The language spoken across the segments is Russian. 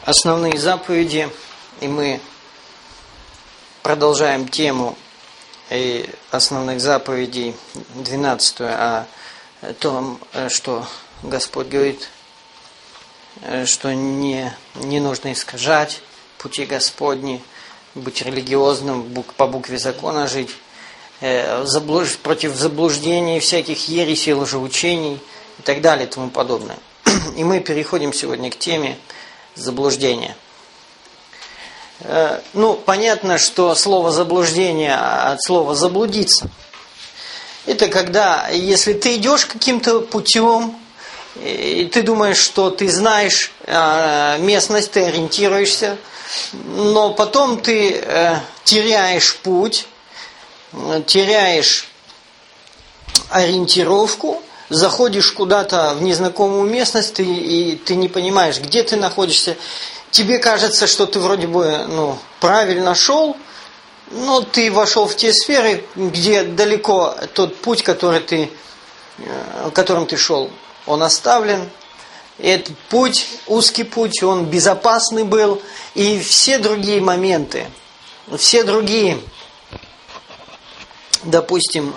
основные заповеди, и мы продолжаем тему основных заповедей 12 о том, что Господь говорит, что не нужно искажать пути Господни, быть религиозным, по букве закона жить, против заблуждений, всяких ересей, лжеучений и так далее и тому подобное. И мы переходим сегодня к теме заблуждения. Понятно, что слово заблуждение от слова заблудиться. Это когда, если ты идешь каким-то путем, и ты думаешь, что ты знаешь местность, ты ориентируешься, но потом ты теряешь путь, теряешь ориентировку, заходишь куда-то в незнакомую местность, и ты не понимаешь, где ты находишься. Тебе кажется, что ты вроде бы правильно шел, но ты вошел в те сферы, где далеко тот путь, которым ты шел, он оставлен. И этот путь, узкий путь, он безопасный был. И все другие моменты, все другие, допустим,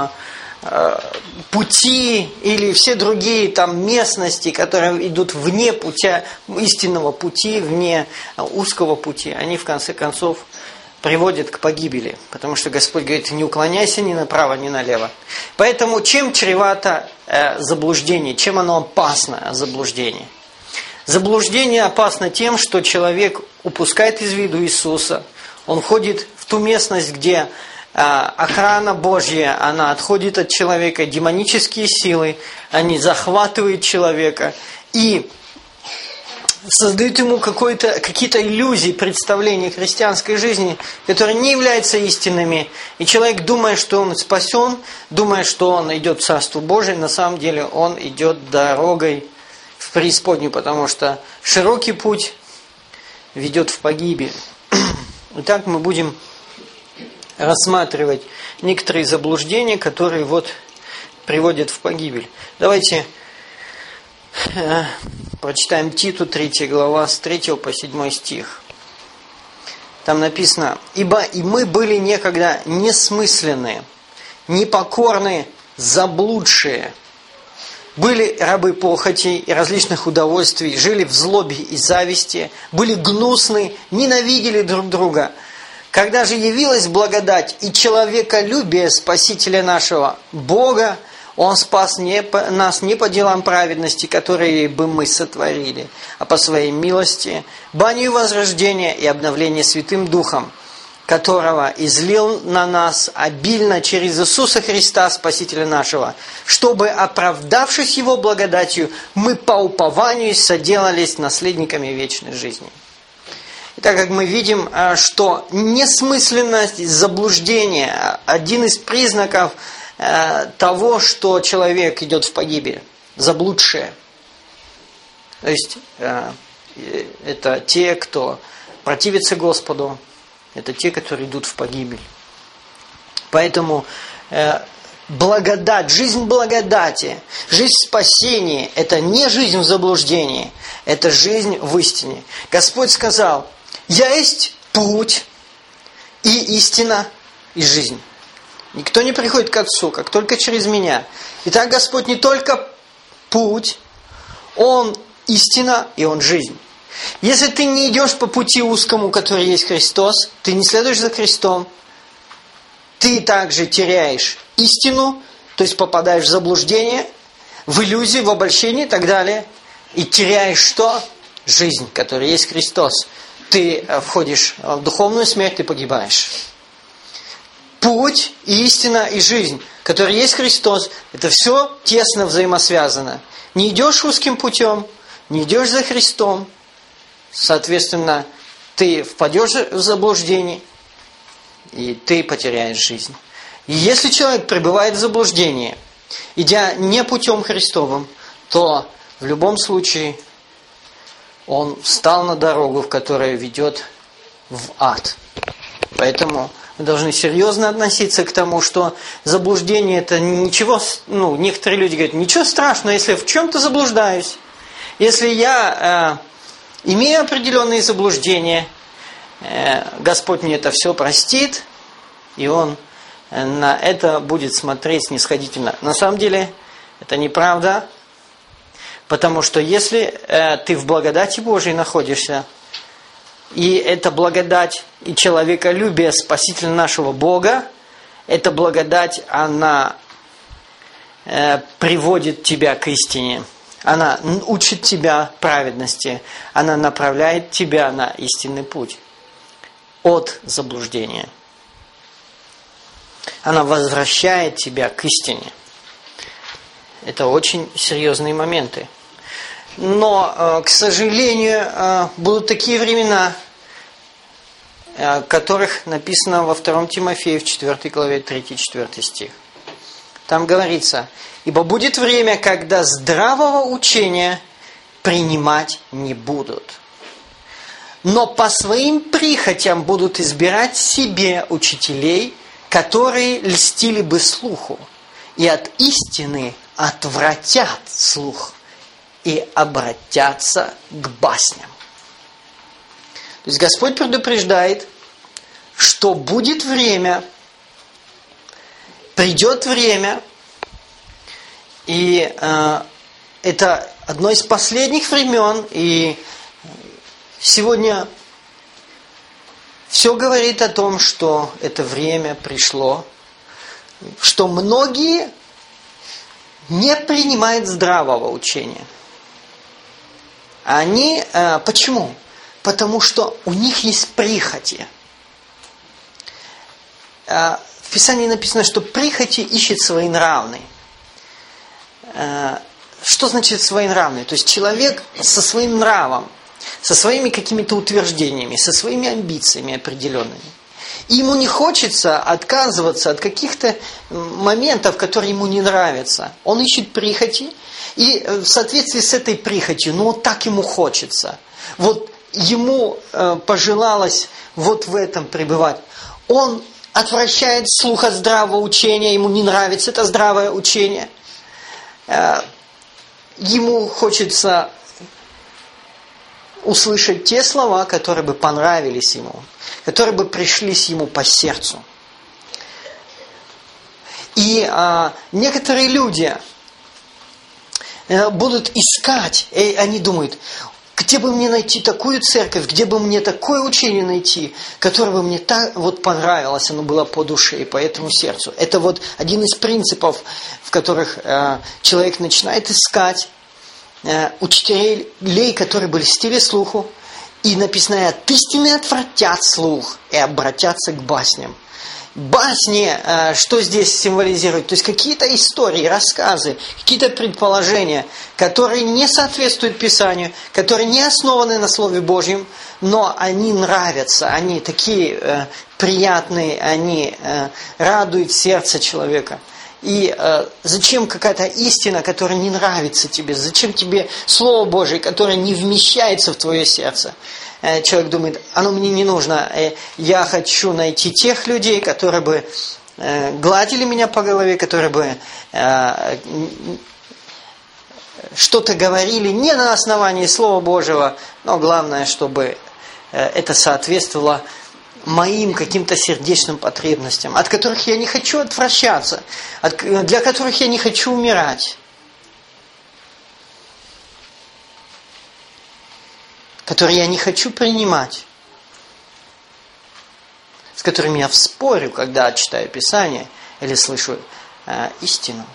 пути или все другие местности, которые идут вне истинного пути, вне узкого пути, они в конце концов приводят к погибели. Потому что Господь говорит: не уклоняйся ни направо, ни налево. Поэтому чем чревато заблуждение, чем оно опасно, заблуждение? Заблуждение опасно тем, что человек упускает из виду Иисуса. Он входит в ту местность, где охрана Божья, она отходит от человека, демонические силы, они захватывают человека и создают ему какие-то иллюзии, представления христианской жизни, которые не являются истинными. И человек, думая, что он спасен, думая, что он идет в Царство Божие, на самом деле он идет дорогой в преисподнюю, потому что широкий путь ведет в погибель. Итак, мы будем рассматривать некоторые заблуждения, которые приводят в погибель. Давайте прочитаем Титу, 3 глава, с 3 по 7 стих. Там написано: «Ибо и мы были некогда несмысленные, непокорные, заблудшие, были рабы похотей и различных удовольствий, жили в злобе и зависти, были гнусны, ненавидели друг друга. Когда же явилась благодать и человеколюбие Спасителя нашего Бога, Он спас нас не по делам праведности, которые бы мы сотворили, а по Своей милости, банию возрождения и обновления Святым Духом, которого излил на нас обильно через Иисуса Христа, Спасителя нашего, чтобы, оправдавшись Его благодатью, мы по упованию соделались наследниками вечной жизни». И так как мы видим, что несмысленность, заблуждение – один из признаков того, что человек идет в погибель, заблудшие. То есть, это те, кто противится Господу, это те, которые идут в погибель. Поэтому благодать, жизнь благодати, жизнь спасения – это не жизнь в заблуждении, это жизнь в истине. Господь сказал: «Я есть путь и истина и жизнь. Никто не приходит к Отцу, как только через Меня». Итак, Господь не только путь, Он истина и Он жизнь. Если ты не идешь по пути узкому, который есть Христос, ты не следуешь за Христом, ты также теряешь истину, то есть попадаешь в заблуждение, в иллюзии, в обольщение и так далее, и теряешь что? Жизнь, которая есть Христос. Ты входишь в духовную смерть, ты погибаешь. Путь, и истина, и жизнь, которая есть Христос, это все тесно взаимосвязано. Не идешь узким путем, не идешь за Христом, соответственно, ты впадешь в заблуждение, и ты потеряешь жизнь. И если человек пребывает в заблуждении, идя не путем Христовым, то в любом случае он встал на дорогу, которая ведет в ад. Поэтому мы должны серьезно относиться к тому, что заблуждение это ничего, некоторые люди говорят: ничего страшного, если я в чем-то заблуждаюсь. Если я имею определенные заблуждения, Господь мне это все простит, и Он на это будет смотреть снисходительно. На самом деле, это неправда, потому что если ты в благодати Божией находишься, и эта благодать и человеколюбие Спасителя нашего Бога, эта благодать, она приводит тебя к истине. Она учит тебя праведности. Она направляет тебя на истинный путь от заблуждения. Она возвращает тебя к истине. Это очень серьезные моменты. Но, к сожалению, будут такие времена, о которых написано во 2 Тимофею, в 4 главе, 3-4 стих. Там говорится: «Ибо будет время, когда здравого учения принимать не будут, но по своим прихотям будут избирать себе учителей, которые льстили бы слуху, и от истины отвратят слух и обратятся к басням». То есть Господь предупреждает, что будет время, придет время, и это одно из последних времен, и сегодня все говорит о том, что это время пришло, что многие не принимают здравого учения. Они, почему? Потому что у них есть прихоти. В Писании написано, что прихоти ищет своенравный. Что значит своенравный? То есть человек со своим нравом, со своими какими-то утверждениями, со своими амбициями определенными. И ему не хочется отказываться от каких-то моментов, которые ему не нравятся. Он ищет прихоти, и в соответствии с этой прихотью, вот так ему хочется. Вот ему пожелалось вот в этом пребывать. Он отвращает слух от здравого учения, ему не нравится это здравое учение. Ему хочется услышать те слова, которые бы понравились ему, которые бы пришлись ему по сердцу. И некоторые люди будут искать, и они думают: где бы мне найти такую церковь, где бы мне такое учение найти, которое бы мне так вот понравилось, оно было по душе и по этому сердцу. Это вот один из принципов, в которых человек начинает искать учителей, которые бы льстили слуху, и написано: от истины отвратят слух и обратятся к басням. Басни, что здесь символизирует? То есть какие-то истории, рассказы, какие-то предположения, которые не соответствуют Писанию, которые не основаны на Слове Божьем, но они нравятся, они такие приятные, они радуют сердце человека. И зачем какая-то истина, которая не нравится тебе? Зачем тебе Слово Божие, которое не вмещается в твое сердце? Человек думает: оно мне не нужно. Я хочу найти тех людей, которые бы гладили меня по голове, которые бы что-то говорили не на основании Слова Божьего, но главное, чтобы это соответствовало моим каким-то сердечным потребностям, от которых я не хочу отвращаться, для которых я не хочу умирать, которые я не хочу принимать, с которыми я спорю, когда читаю Писание или слышу истину.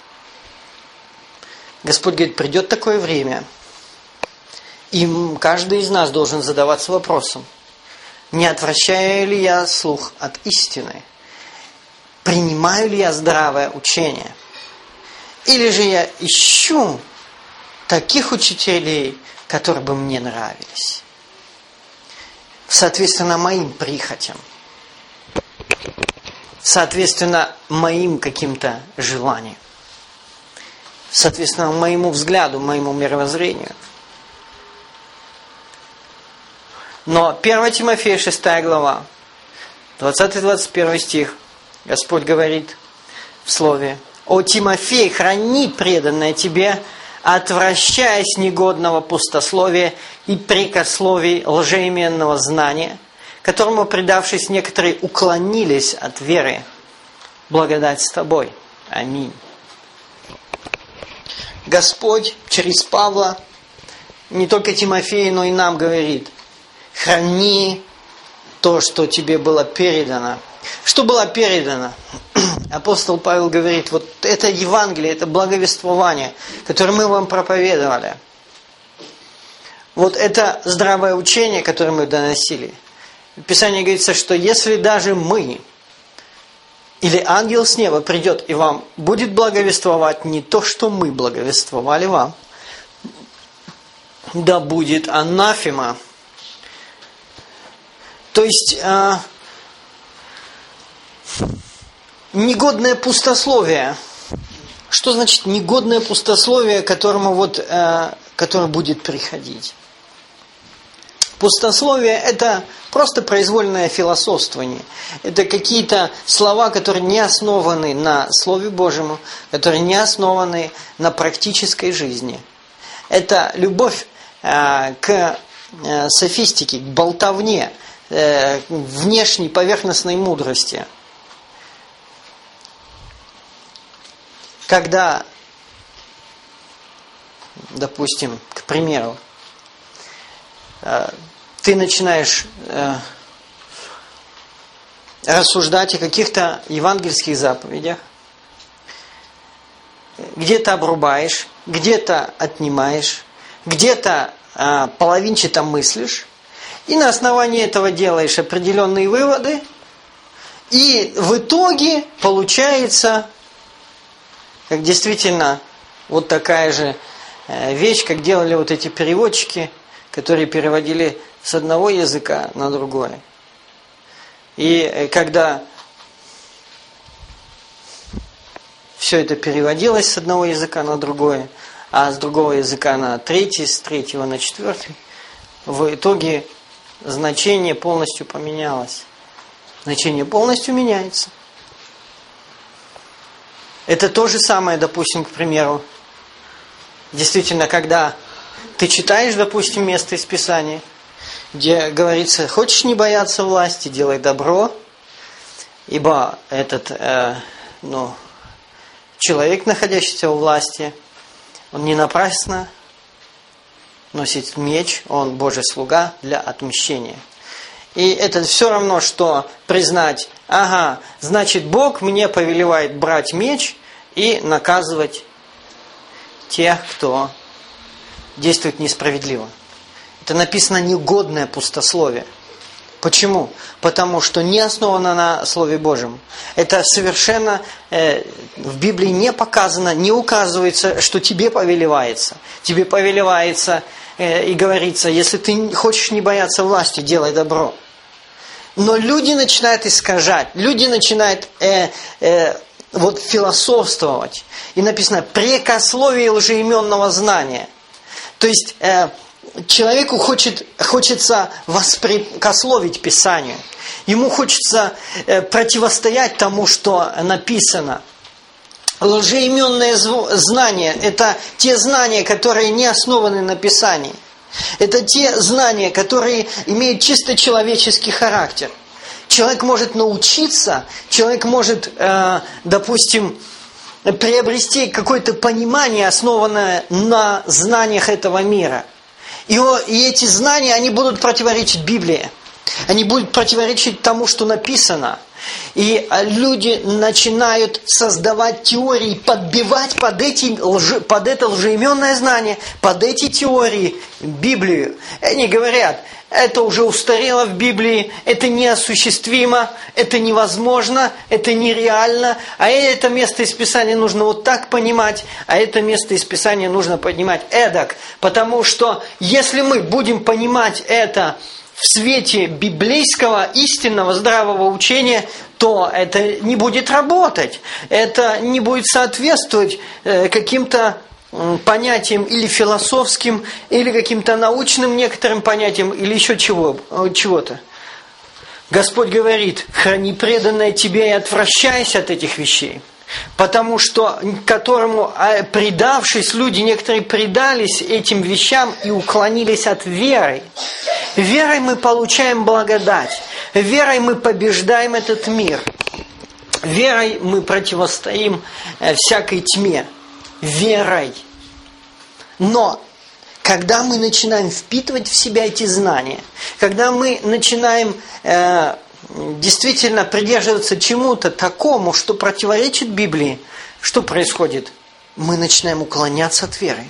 Господь говорит: придет такое время, и каждый из нас должен задаваться вопросом: не отвращаю ли я слух от истины? Принимаю ли я здравое учение? Или же я ищу таких учителей, которые бы мне нравились, соответственно моим прихотям, соответственно моим каким-то желаниям, соответственно моему взгляду, моему мировоззрению. Но 1 Тимофея 6 глава, 20-21 стих, Господь говорит в Слове: «О Тимофей, храни преданное тебе отвращаясь негодного пустословия и прикословий лжеименного знания, которому, предавшись, некоторые уклонились от веры. Благодать с тобой. Аминь. Господь через Павла не только Тимофею, но и нам говорит: храни то, что тебе было передано. Что было передано? Апостол Павел говорит: вот это Евангелие, это благовествование, которое мы вам проповедовали. Вот это здравое учение, которое мы доносили. В Писании говорится, что если даже мы или ангел с неба придет и вам будет благовествовать не то, что мы благовествовали вам, да будет анафема. То есть негодное пустословие. Что значит негодное пустословие, которое будет приходить? Пустословие – это просто произвольное философствование. Это какие-то слова, которые не основаны на Слове Божьем, которые не основаны на практической жизни. Это любовь к софистике, к болтовне, внешней поверхностной мудрости. Когда, допустим, к примеру, ты начинаешь рассуждать о каких-то евангельских заповедях, где-то обрубаешь, где-то отнимаешь, где-то половинчато мыслишь, и на основании этого делаешь определенные выводы, и в итоге получается, как действительно вот такая же вещь, как делали вот эти переводчики, которые переводили с одного языка на другой. И когда все это переводилось с одного языка на другой, а с другого языка на третий, с третьего на четвертый, в итоге значение полностью поменялось. Значение полностью меняется. Это то же самое, допустим, к примеру, действительно, когда ты читаешь, допустим, место из Писания, где говорится: хочешь не бояться власти, делай добро, ибо этот человек, находящийся у власти, он не напрасно носит меч, он Божий слуга для отмщения. И это все равно, что признать: ага, значит, Бог мне повелевает брать меч и наказывать тех, кто действует несправедливо. Это написано негодное пустословие. Почему? Потому что не основано на Слове Божьем. Это совершенно в Библии не показано, не указывается, что тебе повелевается. Тебе повелевается и говорится: если ты хочешь не бояться власти, делай добро. Но люди начинают искажать, люди начинают философствовать. И написано: прекословие лжеименного знания. То есть человеку хочется воспрекословить Писанию. Ему хочется противостоять тому, что написано. Лжеименное знание – это те знания, которые не основаны на Писании. Это те знания, которые имеют чисто человеческий характер. Человек может научиться, человек может, допустим, приобрести какое-то понимание, основанное на знаниях этого мира. И эти знания, они будут противоречить Библии. Они будут противоречить тому, что написано. И люди начинают создавать теории, подбивать под это лжеименное знание, под эти теории Библию. Они говорят: это уже устарело в Библии, это неосуществимо, это невозможно, это нереально, а это место из Писания нужно вот так понимать, а это место из Писания нужно понимать эдак. Потому что если мы будем понимать это в свете библейского, истинного, здравого учения, то это не будет работать. Это не будет соответствовать каким-то понятиям или философским, или каким-то научным некоторым понятиям, или еще чего-то. Господь говорит: храни преданное тебе и отвращайся от этих вещей. Потому что, которому, предавшись, люди некоторые предались этим вещам и уклонились от веры. Верой мы получаем благодать. Верой мы побеждаем этот мир. Верой мы противостоим всякой тьме. Верой. Но когда мы начинаем впитывать в себя эти знания, когда мы начинаем действительно придерживаться чему-то такому, что противоречит Библии, что происходит? Мы начинаем уклоняться от веры.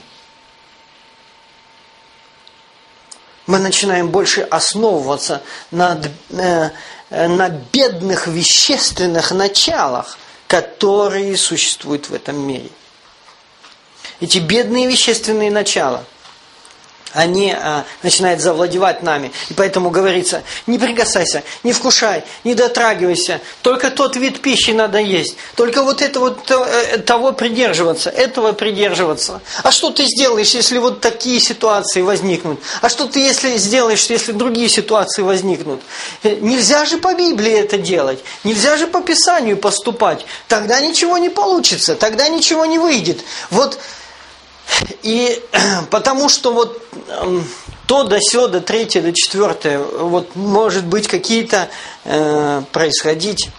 Мы начинаем больше основываться на бедных вещественных началах, которые существуют в этом мире. Эти бедные вещественные начала, они начинают завладевать нами. И поэтому говорится, не прикасайся, не вкушай, не дотрагивайся. Только тот вид пищи надо есть. Только вот это вот того придерживаться, этого придерживаться. А что ты сделаешь, если вот такие ситуации возникнут? А что ты сделаешь, если другие ситуации возникнут? Нельзя же по Библии это делать. Нельзя же по Писанию поступать. Тогда ничего не получится, тогда ничего не выйдет. Вот. И потому что вот то до сё, до третье, до четвертое, вот может быть какие-то происходить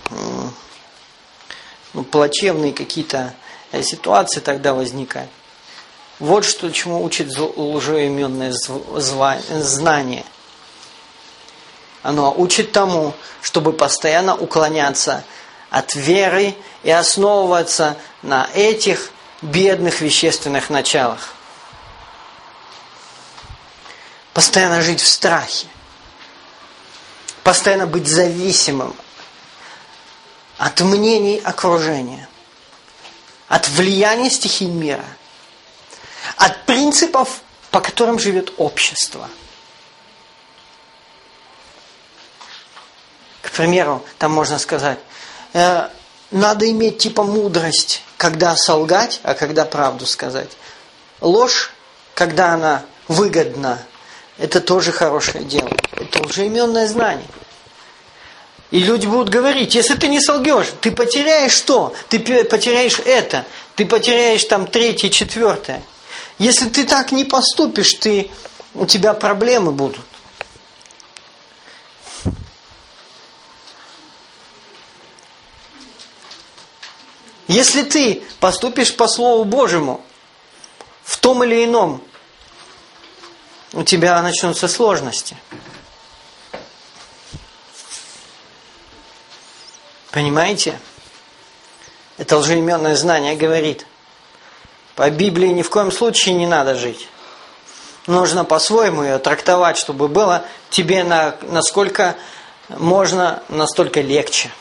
плачевные какие-то ситуации тогда возникают. Вот что чему учит лжеименное знание. Оно учит тому, чтобы постоянно уклоняться от веры и основываться на этих бедных вещественных началах. Постоянно жить в страхе. Постоянно быть зависимым от мнений окружения. От влияния стихий мира. От принципов, по которым живет общество. К примеру, там можно сказать, надо иметь типа мудрость, когда солгать, а когда правду сказать. Ложь, когда она выгодна, это тоже хорошее дело. Это лжеименное знание. И люди будут говорить, если ты не солгешь, ты потеряешь что? Ты потеряешь это. Ты потеряешь там третье, четвертое. Если ты так не поступишь, у тебя проблемы будут. Если ты поступишь по Слову Божьему в том или ином, у тебя начнутся сложности. Понимаете? Это лжеименное знание говорит. По Библии ни в коем случае не надо жить. Нужно по-своему ее трактовать, чтобы было тебе насколько можно, настолько легче.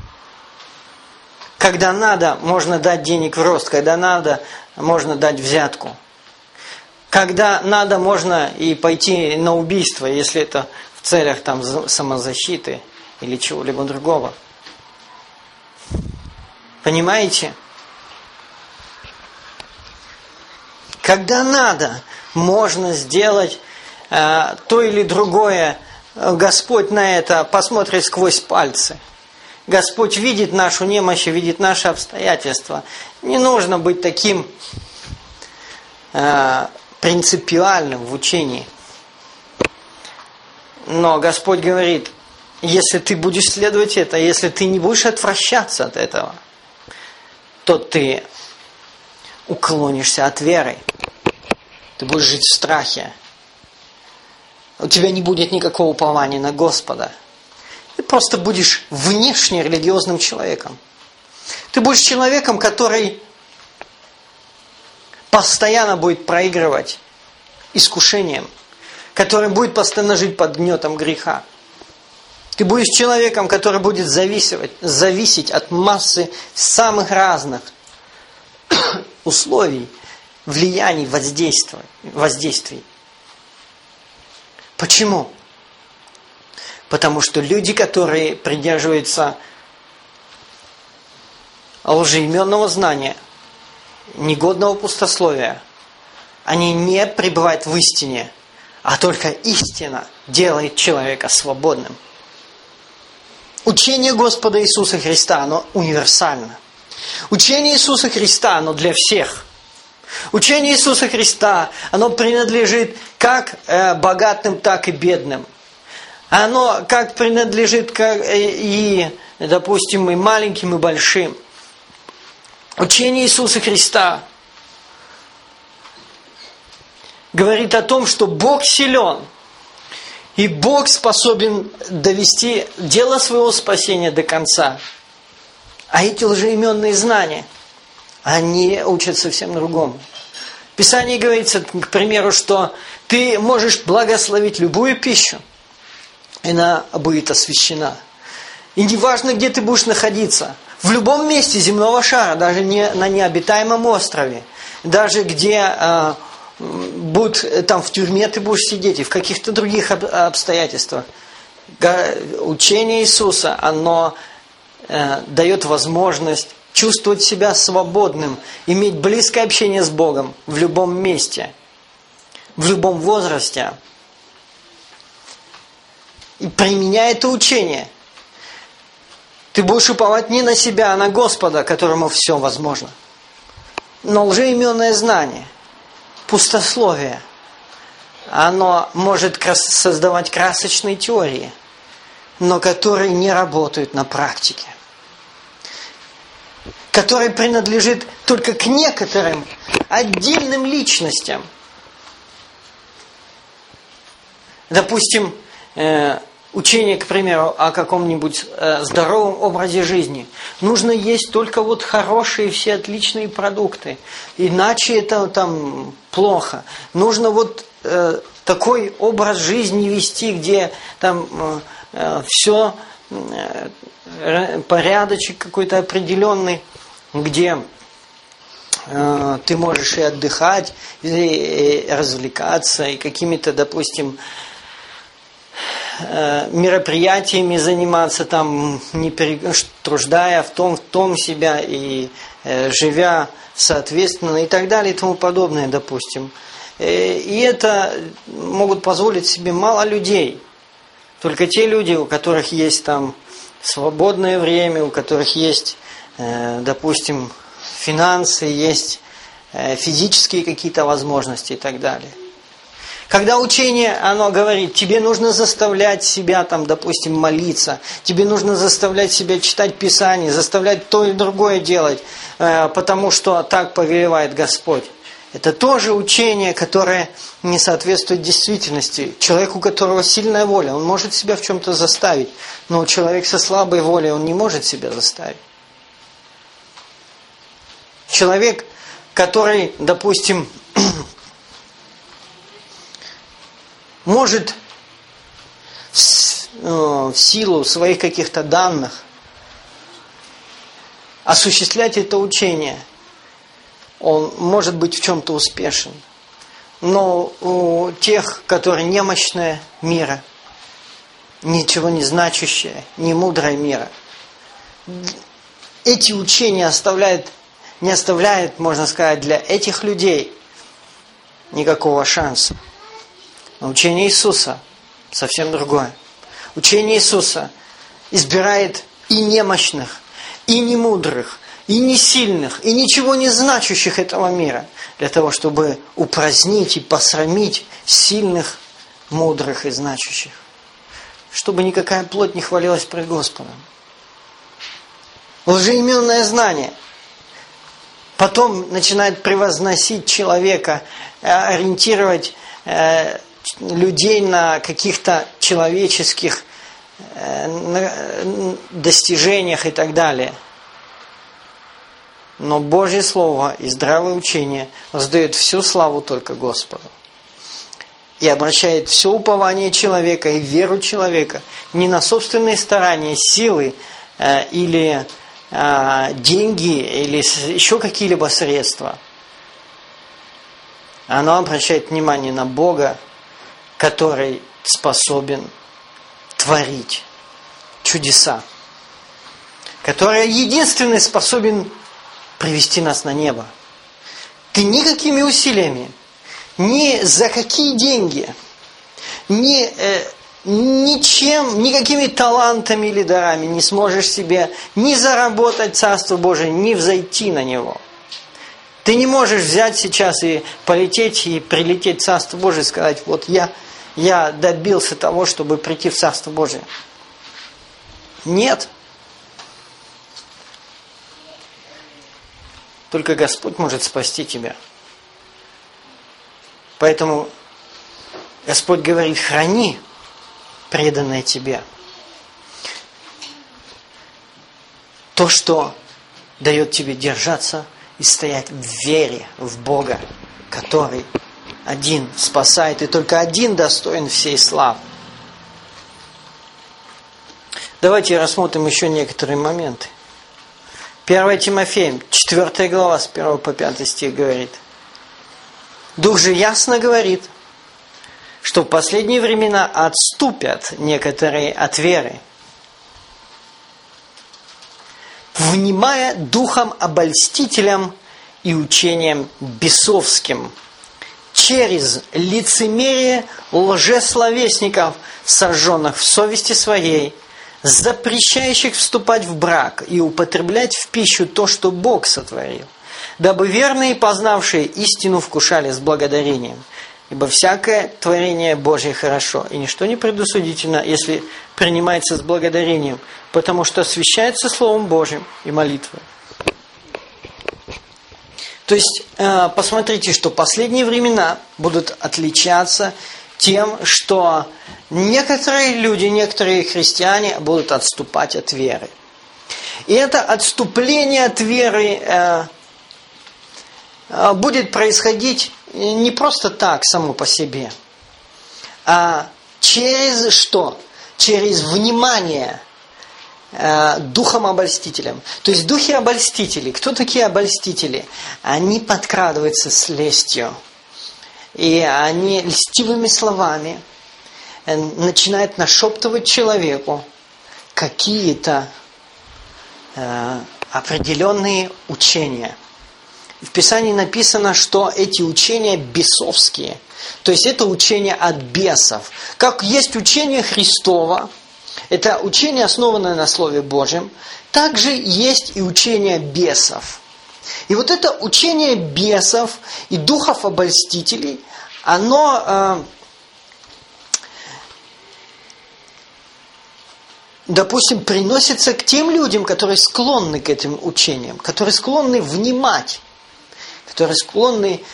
Когда надо, можно дать денег в рост. Когда надо, можно дать взятку. Когда надо, можно и пойти на убийство, если это в целях там самозащиты или чего-либо другого. Понимаете? Когда надо, можно сделать то или другое. Господь на это посмотрит сквозь пальцы. Господь видит нашу немощь, видит наши обстоятельства. Не нужно быть таким принципиальным в учении. Но Господь говорит, если ты будешь следовать это, если ты не будешь отвращаться от этого, то ты уклонишься от веры. Ты будешь жить в страхе. У тебя не будет никакого упования на Господа. Ты просто будешь внешне религиозным человеком. Ты будешь человеком, который постоянно будет проигрывать искушением, который будет постоянно жить под гнетом греха. Ты будешь человеком, который будет зависеть от массы самых разных условий, влияний, воздействий. Почему? Потому что люди, которые придерживаются лжеименного знания, негодного пустословия, они не пребывают в истине, а только истина делает человека свободным. Учение Господа Иисуса Христа, оно универсально. Учение Иисуса Христа, оно для всех. Учение Иисуса Христа, оно принадлежит как богатым, так и бедным. Оно как принадлежит и, допустим, и маленьким, и большим. Учение Иисуса Христа говорит о том, что Бог силен, и Бог способен довести дело своего спасения до конца. А эти лжеименные знания, они учат совсем другому. В Писании говорится, к примеру, что ты можешь благословить любую пищу, и она будет освящена. И неважно, где ты будешь находиться, в любом месте земного шара, даже не на необитаемом острове, даже где там в тюрьме ты будешь сидеть, и в каких-то других обстоятельствах. Учение Иисуса, оно дает возможность чувствовать себя свободным, иметь близкое общение с Богом в любом месте, в любом возрасте. И применяя это учение, ты будешь уповать не на себя, а на Господа, которому все возможно. Но лжеименное знание, пустословие, оно может создавать красочные теории, но которые не работают на практике. Который принадлежит только к некоторым отдельным личностям. Допустим, учение, к примеру, о каком-нибудь здоровом образе жизни. Нужно есть только вот хорошие, все отличные продукты. Иначе это там плохо. Нужно вот такой образ жизни вести, где там все порядочек какой-то определенный, где ты можешь и отдыхать, и развлекаться, и какими-то, допустим, мероприятиями заниматься, там, не труждая в том себя и живя соответственно и так далее и тому подобное, допустим. И это могут позволить себе мало людей. Только те люди, у которых есть там свободное время, у которых есть, допустим, финансы, есть физические какие-то возможности и так далее. Когда учение, оно говорит, тебе нужно заставлять себя, там, допустим, молиться, тебе нужно заставлять себя читать Писание, заставлять то и другое делать, потому что так повелевает Господь. Это тоже учение, которое не соответствует действительности. Человек, у которого сильная воля, он может себя в чем-то заставить, но человек со слабой волей, он не может себя заставить. Человек, который, допустим, может в силу своих каких-то данных осуществлять это учение, он может быть в чем-то успешен. Но у тех, которые немощные мира, ничего не значащее, не мудрое мира, эти учения не оставляют, можно сказать, для этих людей никакого шанса. Но учение Иисуса совсем другое. Учение Иисуса избирает и немощных, и немудрых, и не сильных, и ничего не значащих этого мира, для того, чтобы упразднить и посрамить сильных, мудрых и значащих. Чтобы никакая плоть не хвалилась пред Господом. Лжеименное знание потом начинает превозносить человека, ориентировать людей на каких-то человеческих достижениях и так далее. Но Божье Слово и здравое учение воздает всю славу только Господу. И обращает все упование человека и веру человека не на собственные старания, силы или деньги, или еще какие-либо средства. Оно обращает внимание на Бога, который способен творить чудеса, который единственный способен привести нас на небо. Ты никакими усилиями, ни за какие деньги, ни ничем, никакими талантами или дарами не сможешь себе ни заработать Царство Божие, ни взойти на него. Ты не можешь взять сейчас и полететь, и прилететь в Царство Божие и сказать, вот я добился того, чтобы прийти в Царство Божие. Нет. Только Господь может спасти тебя. Поэтому Господь говорит, храни преданное тебе. То, что дает тебе держаться и стоять в вере в Бога, который один спасает, и только один достоин всей славы. Давайте рассмотрим еще некоторые моменты. 1 Тимофея, 4 глава, с 1 по 5 стих говорит. Дух же ясно говорит, что в последние времена отступят некоторые от веры, внимая духом обольстителям и учением бесовским, через лицемерие лжесловесников, сожженных в совести своей, запрещающих вступать в брак и употреблять в пищу то, что Бог сотворил, дабы верные, познавшие истину, вкушали с благодарением. Ибо всякое творение Божие хорошо, и ничто не предусудительно, если принимается с благодарением, потому что освящается Словом Божьим и молитвой. То есть, посмотрите, что последние времена будут отличаться тем, что некоторые люди, некоторые христиане будут отступать от веры. И это отступление от веры будет происходить не просто так, само по себе, а через что? Через внимание духом обольстителям. То есть духи обольстители. Кто такие обольстители? Они подкрадываются с лестью. И они льстивыми словами начинают нашептывать человеку какие-то определенные учения. В Писании написано, что эти учения бесовские. То есть это учение от бесов. Как есть учение Христово, это учение, основанное на Слове Божьем, также есть и учение бесов. И вот это учение бесов и духов обольстителей, оно, допустим, приносится к тем людям, которые склонны к этим учениям, которые склонны внимать, которые склонны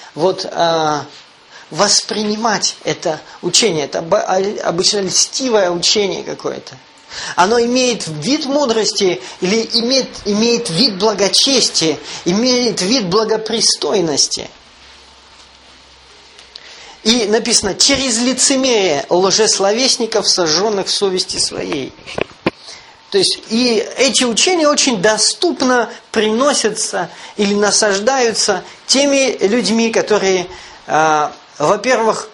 воспринимать это учение. Это обычно льстивое учение какое-то. Оно имеет вид мудрости или имеет вид благочестия, имеет вид благопристойности. И написано, через лицемерие лжесловесников, сожженных в совести своей. То есть, и эти учения очень доступно приносятся или насаждаются теми людьми, которые, во-первых,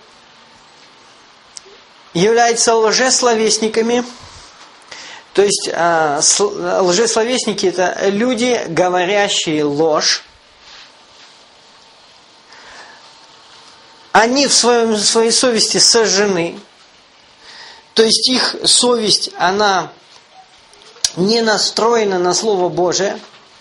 являются лжесловесниками. То есть, лжесловесники – это люди, говорящие ложь. Они в своей совести сожжены. То есть, их совесть, она не настроена на Слово Божие.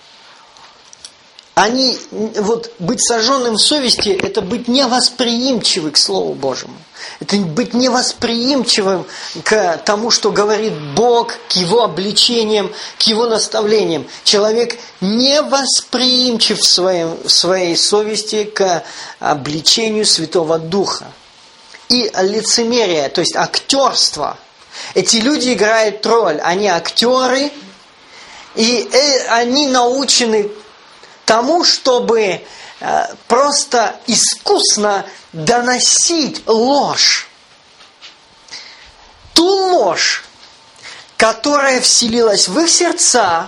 Они, быть сожженным в совести, это быть невосприимчивым к Слову Божьему. Это быть невосприимчивым к тому, что говорит Бог, к Его обличениям, к Его наставлениям. Человек невосприимчив в своей совести к обличению Святого Духа. И лицемерие, то есть актерство. Эти люди играют роль, они актеры, и они научены тому, чтобы просто искусно доносить ложь. Ту ложь, которая вселилась в их сердца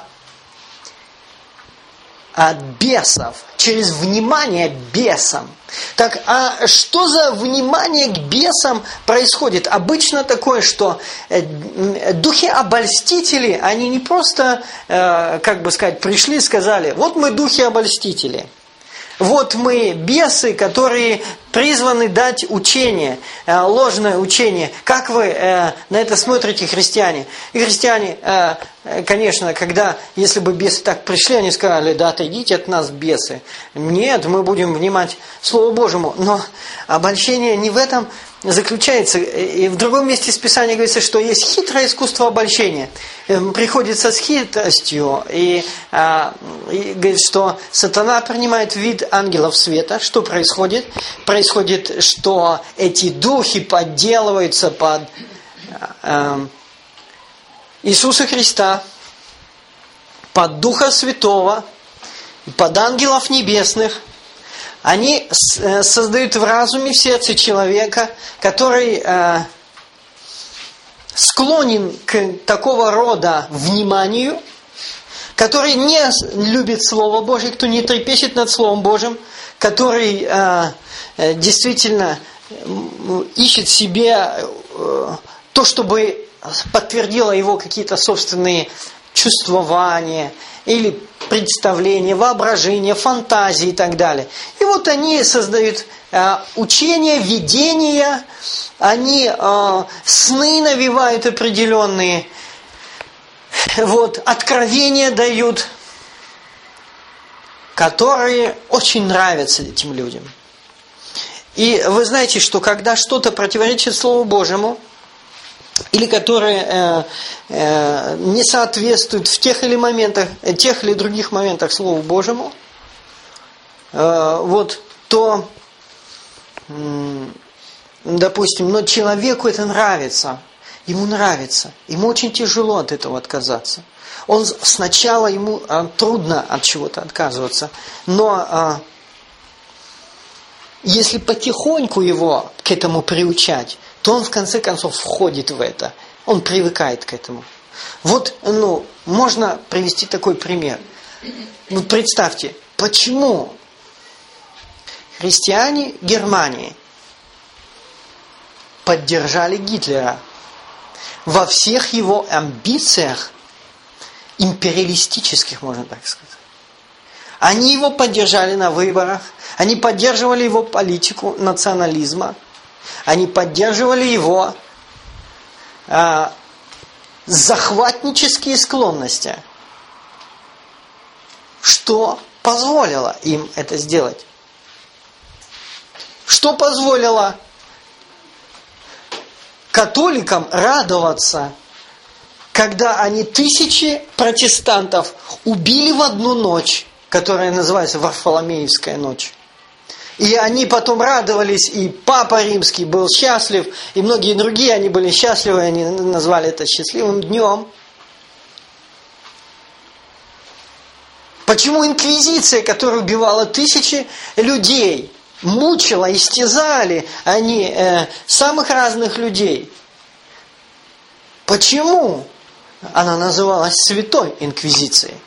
от бесов, через внимание бесам. Так, а что за внимание к бесам происходит? Обычно такое, что духи-обольстители, они не просто, пришли и сказали, вот мы духи-обольстители. Вот мы бесы, которые призваны дать учение, ложное учение. Как вы на это смотрите, христиане? И христиане, конечно, если бы бесы так пришли, они сказали: да, отойдите от нас, бесы. Нет, мы будем внимать Слову Божьему. Но обольщение не в этом заключается. И в другом месте из Писания говорится, что есть хитрое искусство обольщения. Приходится с хитростью. И говорит, что сатана принимает вид ангелов света. Что происходит? Происходит, что эти духи подделываются под Иисуса Христа, под Духа Святого, под ангелов небесных. Они создают в разуме, в сердце человека, который склонен к такого рода вниманию, который не любит Слово Божье, кто не трепещет над Словом Божьим, который действительно ищет себе то, чтобы подтвердило его какие-то собственные чувствования или представления, воображения, фантазии и так далее. И вот они создают учения, видения, они сны навевают определенные, откровения дают, которые очень нравятся этим людям. И вы знаете, что когда что-то противоречит Слову Божьему, или которые не соответствуют в тех или других моментах Слову Божьему, то, допустим, но человеку это нравится, ему очень тяжело от этого отказаться. Сначала ему трудно от чего-то отказываться, но если потихоньку его к этому приучать, то он в конце концов входит в это. Он привыкает к этому. Можно привести такой пример. Представьте, почему христиане Германии поддержали Гитлера во всех его амбициях, империалистических, можно так сказать. Они его поддержали на выборах, они поддерживали его политику национализма, они поддерживали его захватнические склонности. Что позволило им это сделать? Что позволило католикам радоваться, когда они тысячи протестантов убили в одну ночь, которая называется Варфоломеевская ночь? И они потом радовались, и Папа Римский был счастлив, и многие другие, они были счастливы, они назвали это счастливым днем. Почему инквизиция, которая убивала тысячи людей, мучила, истязали они самых разных людей? Почему она называлась Святой Инквизицией?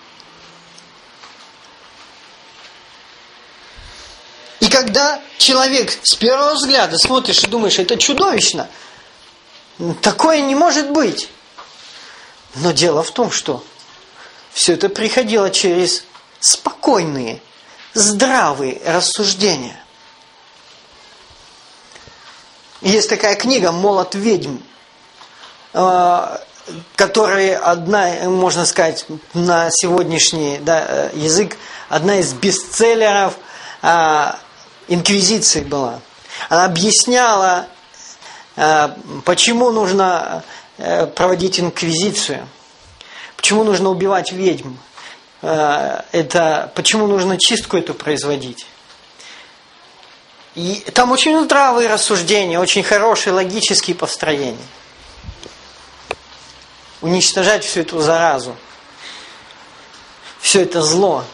И когда человек с первого взгляда смотришь и думаешь: это чудовищно, такое не может быть. Но дело в том, что все это приходило через спокойные, здравые рассуждения. Есть такая книга «Молот ведьм», которая одна, можно сказать, на сегодняшний язык, одна из бестселлеров Инквизиции была. Она объясняла, почему нужно проводить инквизицию, почему нужно убивать ведьм, почему нужно чистку эту производить. И там очень здравые рассуждения, очень хорошие логические построения. Уничтожать всю эту заразу, все это зло.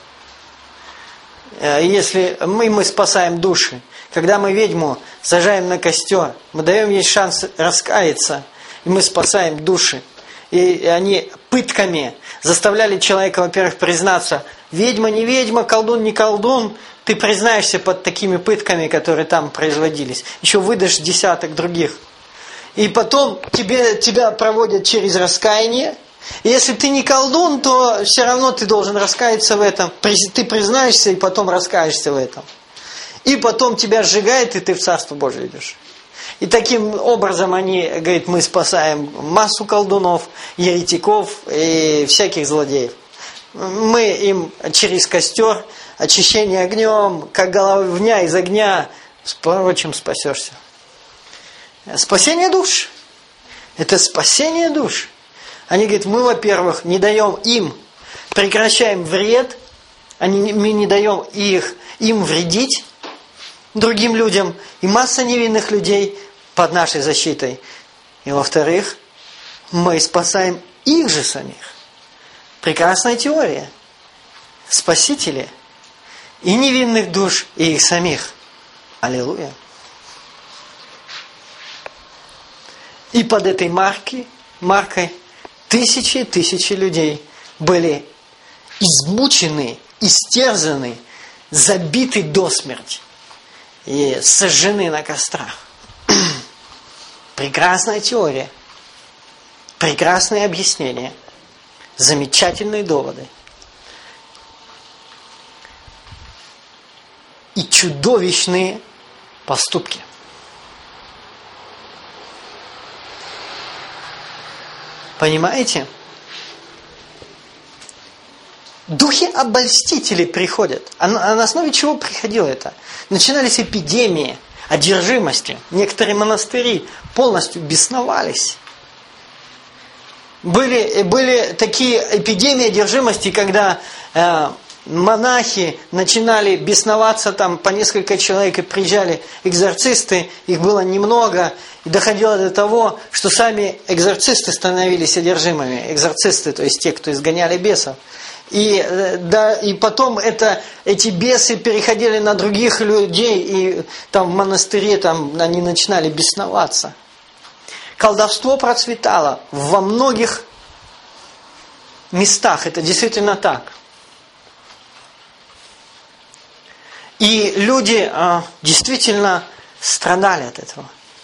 Если мы спасаем души, когда мы ведьму сажаем на костер, мы даем ей шанс раскаяться, и мы спасаем души. И они пытками заставляли человека, во-первых, признаться: ведьма не ведьма, колдун не колдун. Ты признаешься под такими пытками, которые там производились. Еще выдашь десяток других. И потом тебя проводят через раскаяние, И если ты не колдун, то все равно ты должен раскаяться в этом. Ты признаешься и потом раскаешься в этом. И потом тебя сжигает, и ты в Царство Божие идешь. И таким образом они, говорит, мы спасаем массу колдунов, еретиков и всяких злодеев. Мы им через костер, очищение огнем, как головня из огня, с прочим спасешься. Спасение душ. Это спасение душ. Они говорят, мы, во-первых, не даем им, прекращаем вред, мы не даем им вредить другим людям, и масса невинных людей под нашей защитой. И, во-вторых, мы спасаем их же самих. Прекрасная теория. Спасители и невинных душ, и их самих. Аллилуйя. И под этой маркой тысячи и тысячи людей были измучены, истерзаны, забиты до смерти и сожжены на кострах. Прекрасная теория, прекрасные объяснения, замечательные доводы и чудовищные поступки. Понимаете? Духи-обольстители приходят. А на основе чего приходило это? Начинались эпидемии одержимости. Некоторые монастыри полностью бесновались. Были такие эпидемии одержимости, когда монахи начинали бесноваться, там по несколько человек, и приезжали экзорцисты, их было немного, и доходило до того, что сами экзорцисты становились одержимыми. Экзорцисты, то есть те, кто изгоняли бесов. И потом эти бесы переходили на других людей, и там в монастыре они начинали бесноваться. Колдовство процветало во многих местах, это действительно так. И люди действительно страдали от этого.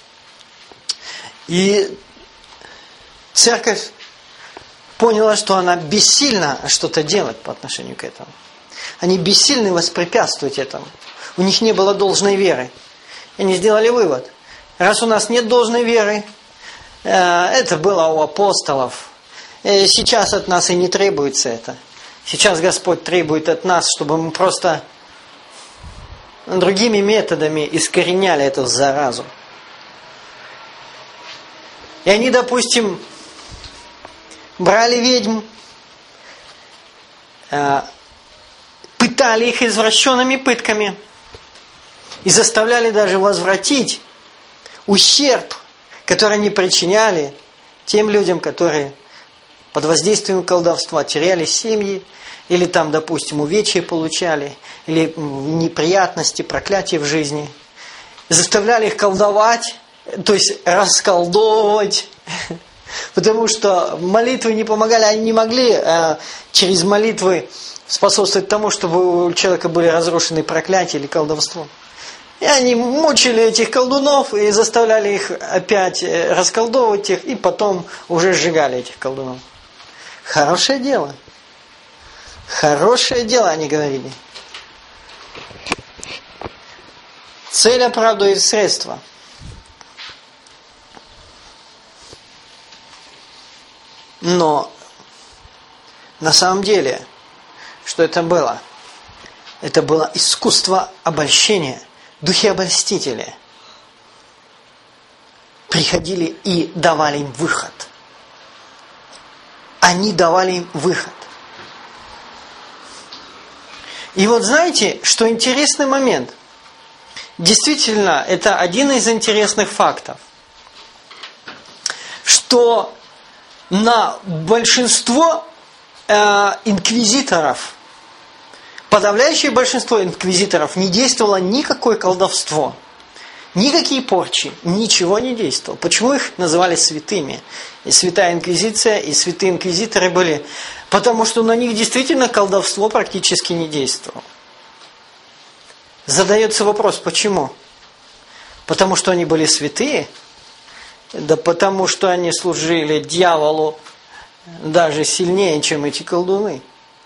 И церковь поняла, что она бессильна что-то делать по отношению к этому. Они бессильны воспрепятствовать этому. У них не было должной веры. И они сделали вывод. Раз у нас нет должной веры, это было у апостолов. Сейчас от нас и не требуется это. Сейчас Господь требует от нас, чтобы мы просто другими методами искореняли эту заразу. И они, допустим, брали ведьм, пытали их извращенными пытками и заставляли даже возвратить ущерб, который они причиняли тем людям, которые под воздействием колдовства теряли семьи, или там, допустим, увечья получали, или неприятности, проклятия в жизни. Заставляли их колдовать, то есть расколдовывать, потому что молитвы не помогали, они не могли через молитвы способствовать тому, чтобы у человека были разрушены проклятия или колдовство. И они мучили этих колдунов и заставляли их опять расколдовывать их, и потом уже сжигали этих колдунов. Хорошее дело. Хорошее дело, они говорили. Цель оправдывает средства. Но на самом деле, что это было? Это было искусство обольщения. Духи-обольстители приходили и давали им выход. Они давали им выход. И вот знаете, что интересный момент. Действительно, это один из интересных фактов. Что на большинство инквизиторов, подавляющее большинство инквизиторов не действовало никакое колдовство. Никакие порчи, ничего не действовало. Почему их называли святыми? И святая инквизиция, и святые инквизиторы были. Потому что на них действительно колдовство практически не действовало. Задается вопрос, почему? Потому что они были святые? Да потому что они служили дьяволу даже сильнее, чем эти колдуны.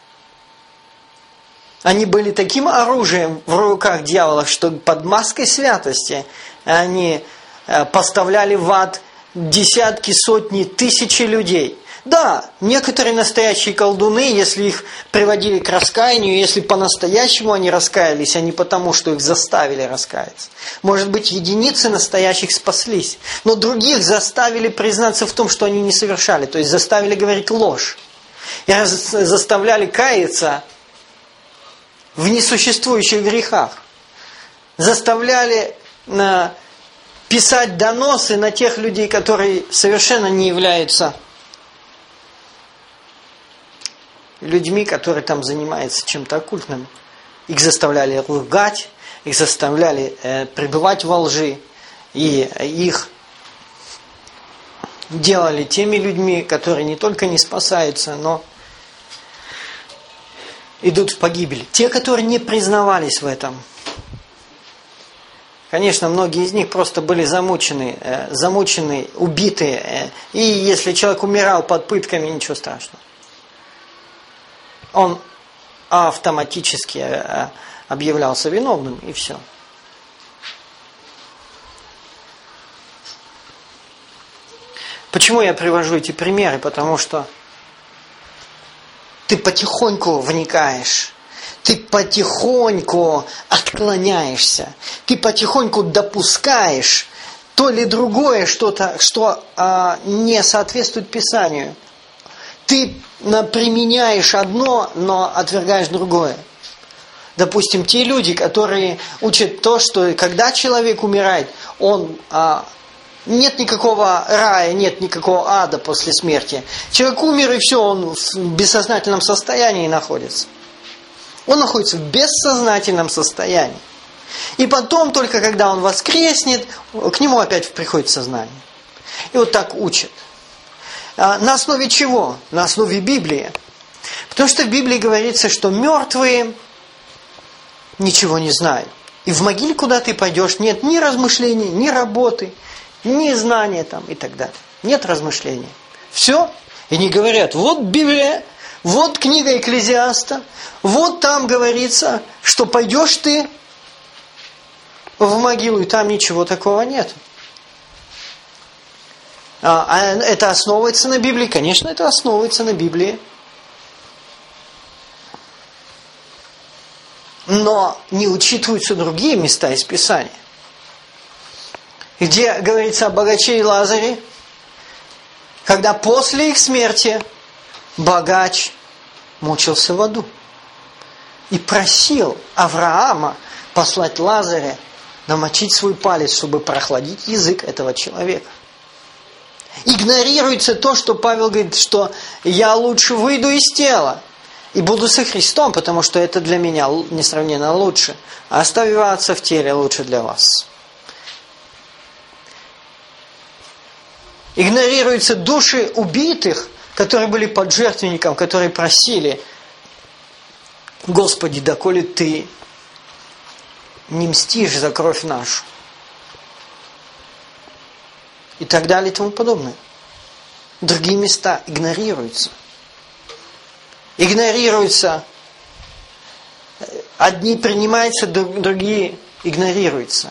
Они были таким оружием в руках дьявола, что под маской святости они поставляли в ад десятки, сотни, тысячи людей. Да, некоторые настоящие колдуны, если их приводили к раскаянию, если по-настоящему они раскаялись, а не потому, что их заставили раскаяться. Может быть, единицы настоящих спаслись, но других заставили признаться в том, что они не совершали, то есть заставили говорить ложь. И заставляли каяться в несуществующих грехах. Заставляли писать доносы на тех людей, которые совершенно не являются людьми, которые там занимаются чем-то оккультным. Их заставляли лгать, их заставляли пребывать во лжи, и их делали теми людьми, которые не только не спасаются, но идут в погибель. Те, которые не признавались в этом. Конечно, многие из них просто были замучены, убиты. И если человек умирал под пытками, ничего страшного. Он автоматически объявлялся виновным, и все. Почему я привожу эти примеры? Потому что ты потихоньку вникаешь, ты потихоньку отклоняешься, ты потихоньку допускаешь то или другое что-то, что не соответствует Писанию. Ты применяешь одно, но отвергаешь другое. Допустим, те люди, которые учат то, что когда человек умирает, нет никакого рая, нет никакого ада после смерти. Человек умер, и все, он в бессознательном состоянии находится. Он находится в бессознательном состоянии. И потом, только когда он воскреснет, к нему опять приходит сознание. И вот так учат. На основе чего? На основе Библии. Потому что в Библии говорится, что мертвые ничего не знают. И в могиле, куда ты пойдешь, нет ни размышлений, ни работы, ни знания там и так далее. Нет размышлений. Все. И не говорят, вот Библия, вот книга Экклезиаста, вот там говорится, что пойдешь ты в могилу, и там ничего такого нет. А это основывается на Библии? Конечно, это основывается на Библии. Но не учитываются другие места из Писания. Где говорится о богаче и Лазаре, когда после их смерти богач мучился в аду. И просил Авраама послать Лазаря намочить свой палец, чтобы прохладить язык этого человека. Игнорируется то, что Павел говорит, что я лучше выйду из тела и буду со Христом, потому что это для меня несравненно лучше. А оставаться в теле лучше для вас. Игнорируются души убитых, которые были под жертвенником, которые просили: Господи, доколе Ты не мстишь за кровь нашу. И так далее и тому подобное. Другие места игнорируются. Игнорируются. Одни принимаются, другие игнорируются.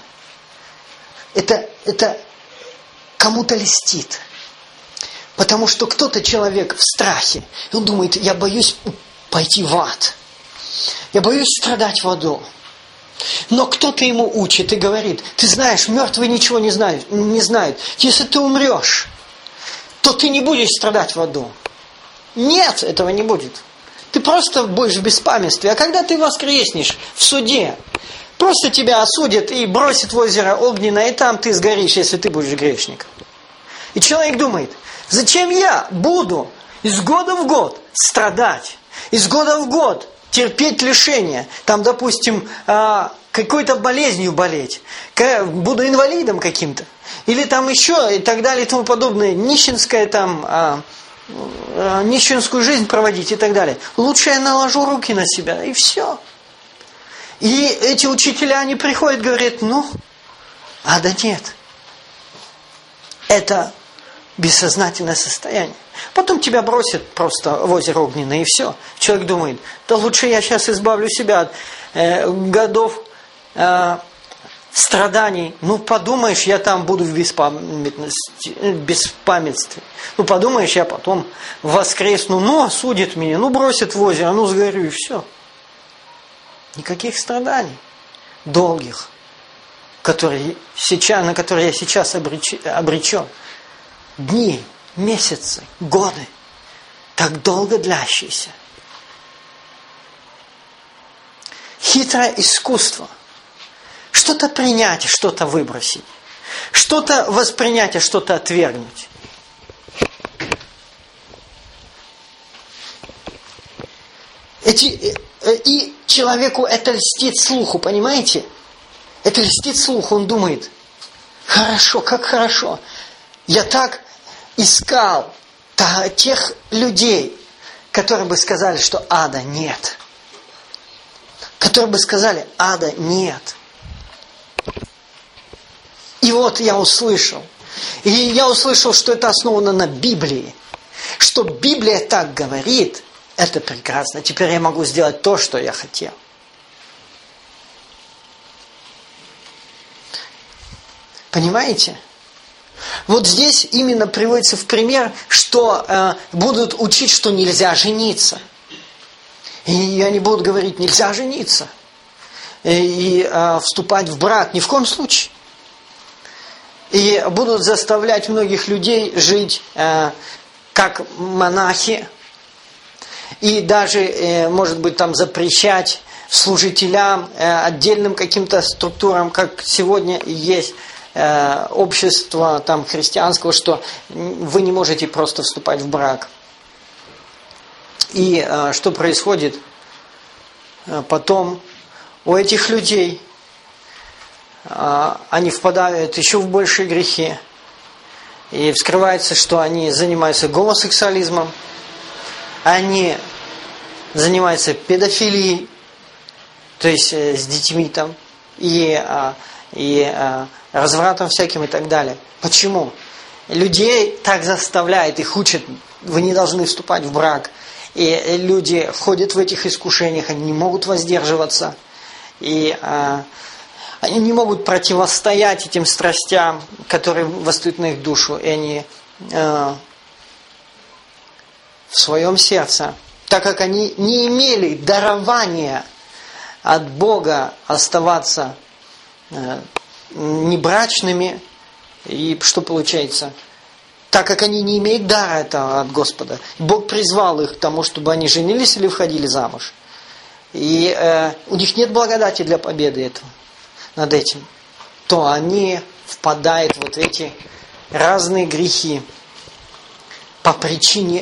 Это кому-то льстит. Потому что кто-то человек в страхе. И он думает, я боюсь пойти в ад. Я боюсь страдать в аду. Но кто-то ему учит и говорит, ты знаешь, мертвые ничего не знают. Если ты умрешь, то ты не будешь страдать в аду. Нет, этого не будет. Ты просто будешь в беспамятстве. А когда ты воскреснешь в суде, просто тебя осудят и бросят в озеро огненное, и там ты сгоришь, если ты будешь грешником. И человек думает, зачем я буду из года в год страдать, из года в год терпеть лишения, там, допустим, какой-то болезнью болеть, буду инвалидом каким-то, или там еще, и так далее, и тому подобное, нищенскую жизнь проводить и так далее. Лучше я наложу руки на себя, и все. И эти учителя, они приходят, говорят, ада нет. Это бессознательное состояние. Потом тебя бросят просто в озеро огненное, и все. Человек думает, да лучше я сейчас избавлю себя от годов страданий. Ну, подумаешь, я там буду в беспамятстве. Ну, подумаешь, я потом воскресну. Ну, осудит меня, ну, бросит в озеро, ну, сгорю, и все. Никаких страданий долгих, на которые я сейчас обречен. Дни, месяцы, годы, так долго длящиеся. Хитрое искусство. Что-то принять, что-то выбросить. Что-то воспринять, а что-то отвергнуть. И человеку это льстит слуху, понимаете? Это льстит слуху, он думает, хорошо, как хорошо. Я так искал тех людей, которые бы сказали, что ада нет. Которые бы сказали, ада нет. И вот я услышал. И я услышал, что это основано на Библии. Что Библия так говорит, это прекрасно. Теперь я могу сделать то, что я хотел. Понимаете? Вот здесь именно приводится в пример, что будут учить, что нельзя жениться. И они будут говорить, нельзя жениться. И вступать в брак ни в коем случае. И будут заставлять многих людей жить как монахи. И даже, может быть, там запрещать служителям, отдельным каким-то структурам, как сегодня есть общество там, христианского, что вы не можете просто вступать в брак. И что происходит? Потом у этих людей они впадают еще в большие грехи. И вскрывается, что они занимаются гомосексуализмом, они занимаются педофилией, то есть с детьми там, и развратом всяким и так далее. Почему? Людей так заставляют, их учат, вы не должны вступать в брак. И люди ходят в этих искушениях, они не могут воздерживаться. И они не могут противостоять этим страстям, которые восстают на их душу. И они в своем сердце, так как они не имели дарования от Бога оставаться небрачными, и что получается? Так как они не имеют дара этого от Господа, Бог призвал их к тому, чтобы они женились или входили замуж. И у них нет благодати для победы этого, над этим. То они впадают в вот эти разные грехи по причине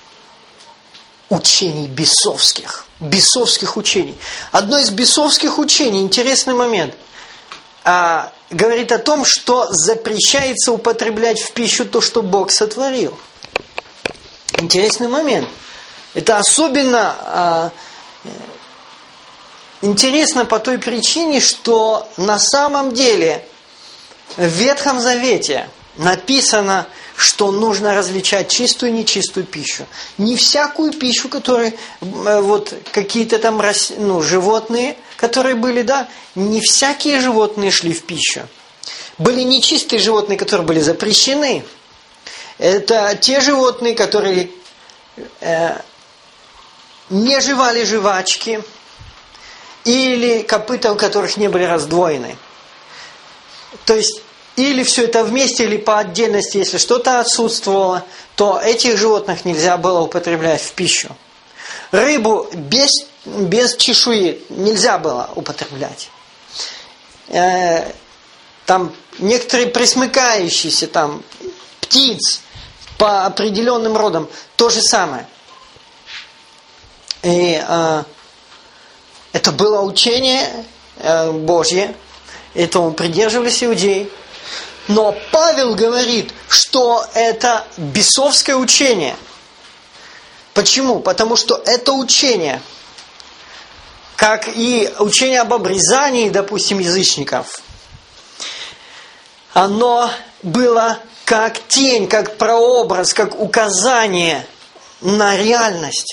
учений бесовских учений. Одно из бесовских учений, интересный момент, говорит о том, что запрещается употреблять в пищу то, что Бог сотворил. Интересный момент. Это особенно интересно по той причине, что на самом деле в Ветхом Завете написано, что нужно различать чистую и нечистую пищу. Не всякую пищу, которую вот какие-то там животные, которые были, да, не всякие животные шли в пищу. Были нечистые животные, которые были запрещены. Это те животные, которые не жевали жвачки, или копыта, у которых не были раздвоены. То есть, или все это вместе, или по отдельности, если что-то отсутствовало, то этих животных нельзя было употреблять в пищу. Рыбу без чешуи нельзя было употреблять. Там некоторые пресмыкающиеся, там, птиц по определенным родам, то же самое. И это было учение Божье, этому придерживались иудеи. Но Павел говорит, что это бесовское учение. Почему? Потому что это учение, как и учение об обрезании, допустим, язычников, оно было как тень, как прообраз, как указание на реальность.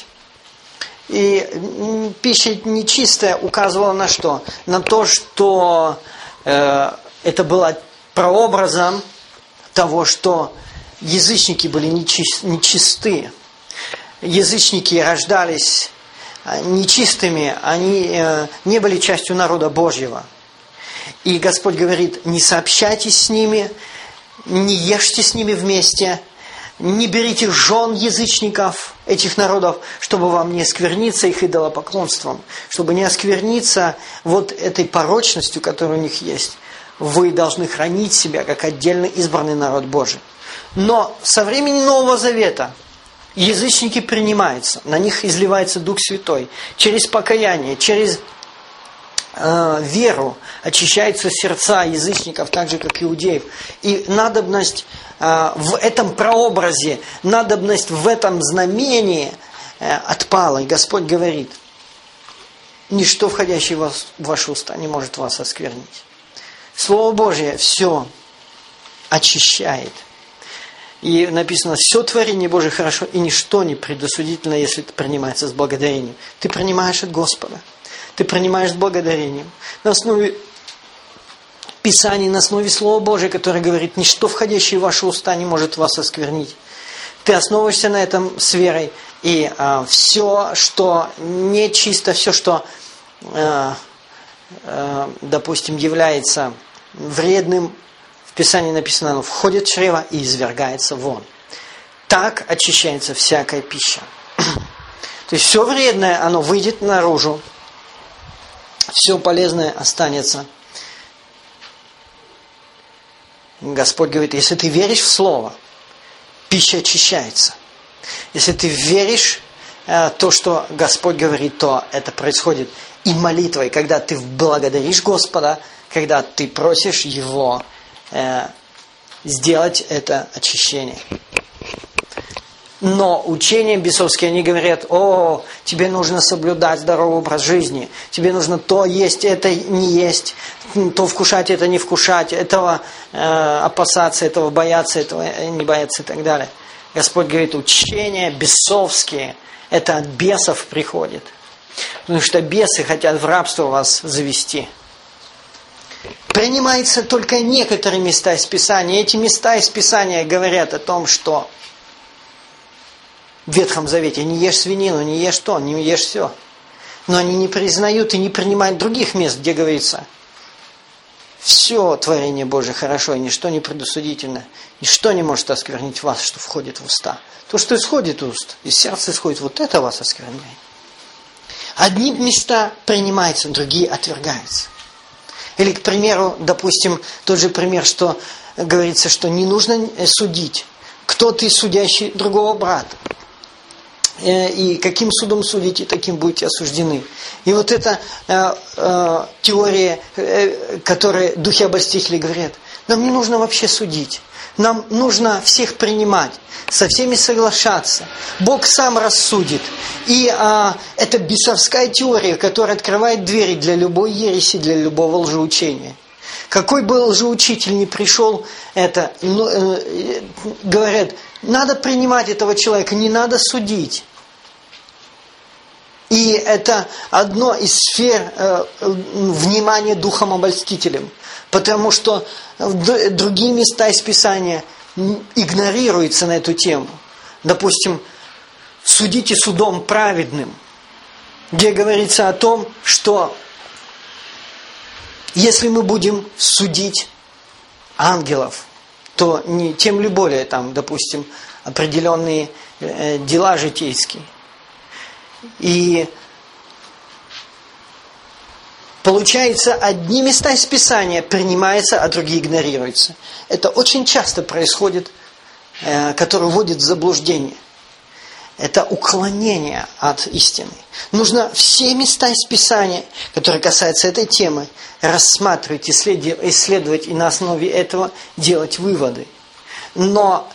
И пища нечистая указывала на что? На то, что это было прообразом того, что язычники были нечисты. Язычники рождались нечистыми, они не были частью народа Божьего. И Господь говорит: не сообщайтесь с ними, не ешьте с ними вместе, не берите жен язычников этих народов, чтобы вам не оскверниться их идолопоклонством, чтобы не оскверниться вот этой порочностью, которая у них есть. Вы должны хранить себя как отдельно избранный народ Божий. Но со времени Нового Завета язычники принимаются, на них изливается Дух Святой. Через покаяние, через веру очищаются сердца язычников, так же, как иудеев. И надобность в этом прообразе, надобность в этом знамении отпала. И Господь говорит: ничто, входящее в ваши уста, не может вас осквернить. Слово Божье все очищает. И написано: все творение Божие хорошо, и ничто не предосудительно, если это принимается с благодарением. Ты принимаешь от Господа. Ты принимаешь с благодарением. На основе Писаний, на основе Слова Божия, которое говорит: ничто, входящее в ваши уста, не может вас осквернить. Ты основываешься на этом с верой. И все, что нечисто, все, что, допустим, является вредным, в Писании написано: оно входит в чрево и извергается вон. Так очищается всякая пища. То есть все вредное, оно выйдет наружу. Все полезное останется. Господь говорит: если ты веришь в Слово, пища очищается. Если ты веришь то, что Господь говорит, то это происходит и молитвой, когда ты благодаришь Господа, когда ты просишь Его сделать это очищение. Но учения бесовские, они говорят: о, тебе нужно соблюдать здоровый образ жизни, тебе нужно то есть, это не есть, то вкушать, это не вкушать, этого опасаться, этого бояться, этого не бояться и так далее. Господь говорит: учения бесовские, это от бесов приходит. Потому что бесы хотят в рабство вас завести. Принимаются только некоторые места из Писания. Эти места из Писания говорят о том, что в Ветхом Завете не ешь свинину, не ешь то, не ешь все. Но они не признают и не принимают других мест, где говорится: все творение Божие хорошо, и ничто не предосудительно, ничто не может осквернить вас, что входит в уста. То, что исходит из уст, из сердца исходит, вот это вас оскверняет. Одни места принимаются, другие отвергаются. Или, к примеру, допустим, тот же пример, что говорится, что не нужно судить. Кто ты, судящий другого брата? И каким судом судите, таким будете осуждены. И вот эта теория, которой духи обольстители говорят: нам не нужно вообще судить. Нам нужно всех принимать, со всеми соглашаться. Бог сам рассудит. И это бесовская теория, которая открывает двери для любой ереси, для любого лжеучения. Какой бы лжеучитель ни пришел, говорят: надо принимать этого человека, не надо судить. И это одно из сфер внимания духом обольстителем. Потому что другие места из Писания игнорируются на эту тему. Допустим, судите судом праведным, где говорится о том, что если мы будем судить ангелов, то не тем ли более, там, допустим, определенные дела житейские. И получается, одни места из Писания принимаются, а другие игнорируются. Это очень часто происходит, которое вводит в заблуждение. Это уклонение от истины. Нужно все места из Писания, которые касаются этой темы, рассматривать, исследовать и на основе этого делать выводы. Но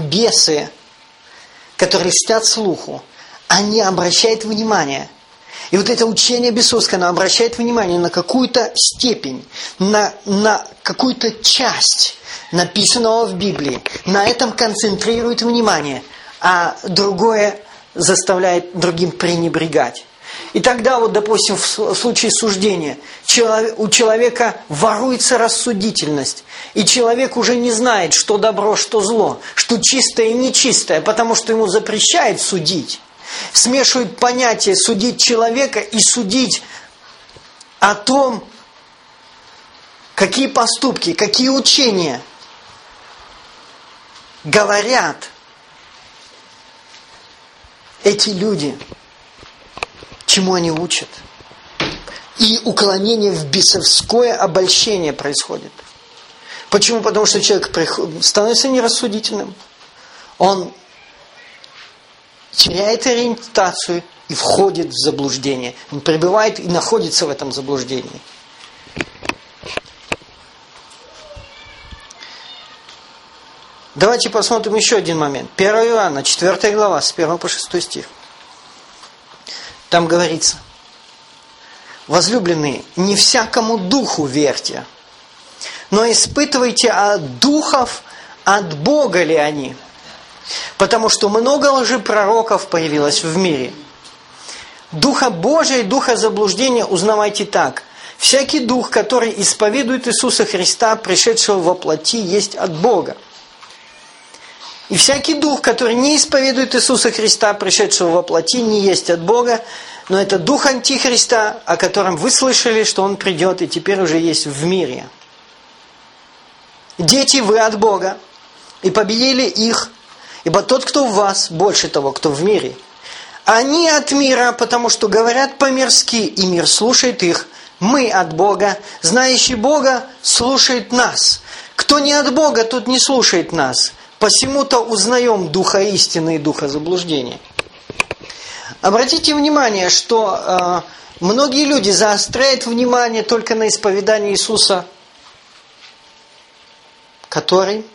бесы, которые льстят слуху, они обращают внимание. И вот это учение бесовское, оно обращает внимание на какую-то степень, на какую-то часть написанного в Библии. На этом концентрирует внимание, а другое заставляет другим пренебрегать. И тогда, вот, допустим, в случае суждения, у человека воруется рассудительность, и человек уже не знает, что добро, что зло, что чистое и нечистое, потому что ему запрещают судить. Смешивают понятия судить человека и судить о том, какие поступки, какие учения говорят эти люди, чему они учат. И уклонение в бесовское обольщение происходит. Почему? Потому что человек становится нерассудительным. Он теряет ориентацию и входит в заблуждение. Он пребывает и находится в этом заблуждении. Давайте посмотрим еще один момент. 1 Иоанна, 4 глава, с 1 по 6 стих. Там говорится: возлюбленные, не всякому духу верьте, но испытывайте от духов, от Бога ли они. Потому что много лжепророков появилось в мире. Духа Божия и духа заблуждения узнавайте так. Всякий дух, который исповедует Иисуса Христа, пришедшего во плоти, есть от Бога. И всякий дух, который не исповедует Иисуса Христа, пришедшего во плоти, не есть от Бога, но это дух Антихриста, о котором вы слышали, что он придет и теперь уже есть в мире. Дети, вы от Бога, и победили их, ибо тот, кто в вас, больше того, кто в мире. Они от мира, потому что говорят по-мирски, и мир слушает их. Мы от Бога, знающий Бога слушает нас. Кто не от Бога, тот не слушает нас. Посему-то узнаем духа истины и духа заблуждения. Обратите внимание, что многие люди заостряют внимание только на исповедании Иисуса, который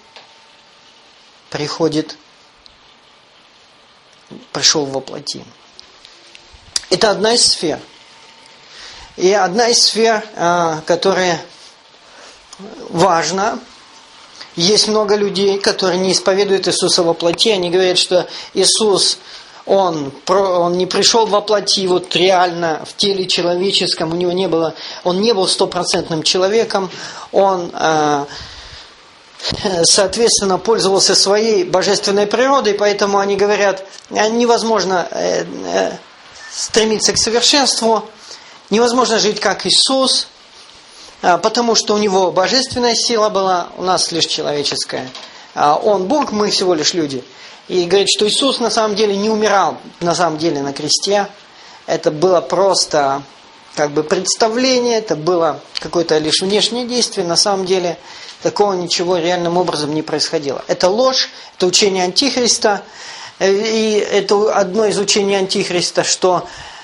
пришел во плоти. Это одна из сфер. И одна из сфер, которая важна. Есть много людей, которые не исповедуют Иисуса во плоти. Они говорят, что Иисус, Он не пришел во плоти, вот реально в теле человеческом, Он не был стопроцентным человеком, Он, соответственно, пользовался своей божественной природой, поэтому они говорят, невозможно стремиться к совершенству, невозможно жить как Иисус, потому что у него божественная сила была, у нас лишь человеческая. Он Бог, мы всего лишь люди. И говорит, что Иисус на самом деле не умирал на самом деле на кресте. Это было просто представление, это было какое-то лишь внешнее действие. На самом деле такого ничего реальным образом не происходило. Это ложь, это учение Антихриста. И это одно из учений Антихриста, что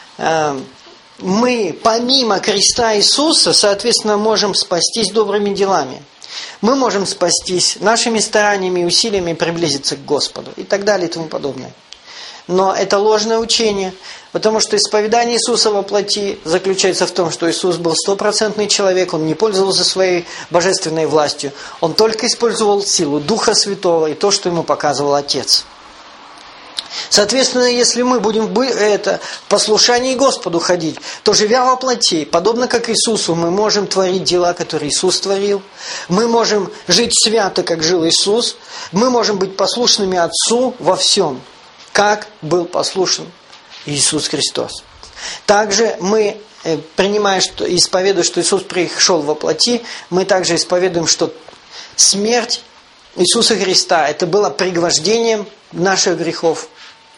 мы помимо креста Иисуса, соответственно, можем спастись добрыми делами. Мы можем спастись нашими стараниями и усилиями приблизиться к Господу и так далее и тому подобное. Но это ложное учение, потому что исповедание Иисуса во плоти заключается в том, что Иисус был стопроцентный человек, Он не пользовался своей божественной властью, Он только использовал силу Духа Святого и то, что Ему показывал Отец. Соответственно, если мы будем в послушании Господу ходить, то, живя во плоти, подобно как Иисусу, мы можем творить дела, которые Иисус творил. Мы можем жить свято, как жил Иисус. Мы можем быть послушными Отцу во всем, как был послушен Иисус Христос. Также мы, исповедуя, что Иисус пришел во плоти, мы также исповедуем, что смерть Иисуса Христа, это было пригвождением наших грехов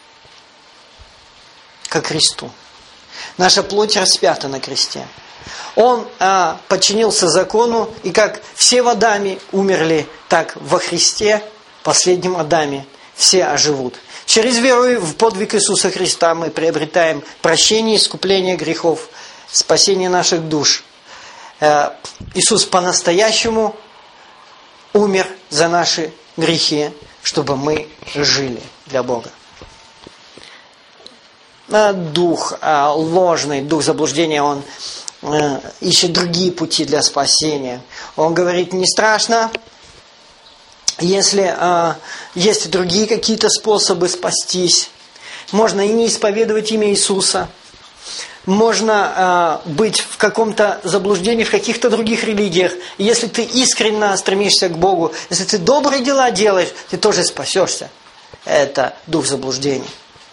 ко кресту. Наша плоть распята на кресте. Он подчинился закону, и как все в Адаме умерли, так во Христе, последнем Адаме, все оживут. Через веру в подвиг Иисуса Христа мы приобретаем прощение, искупление грехов, спасение наших душ. Иисус по-настоящему умер за наши грехи, чтобы мы жили для Бога. дух ложный, дух заблуждения, он ищет другие пути для спасения. Он говорит, не страшно, если есть и другие какие-то способы спастись. Можно и не исповедовать имя Иисуса. Можно быть в каком-то заблуждении, в каких-то других религиях. И если ты искренне стремишься к Богу, если ты добрые дела делаешь, ты тоже спасешься. Это дух заблуждения.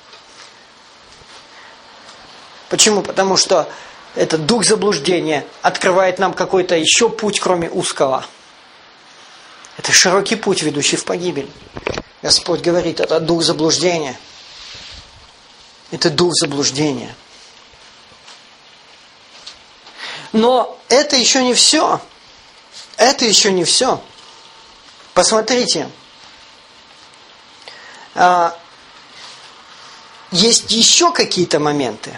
Почему? Потому что этот дух заблуждения открывает нам какой-то еще путь, кроме узкого. Это широкий путь, ведущий в погибель. Господь говорит, это дух заблуждения. Это дух заблуждения. Но это еще не все. Это еще не все. Посмотрите. Есть еще какие-то моменты.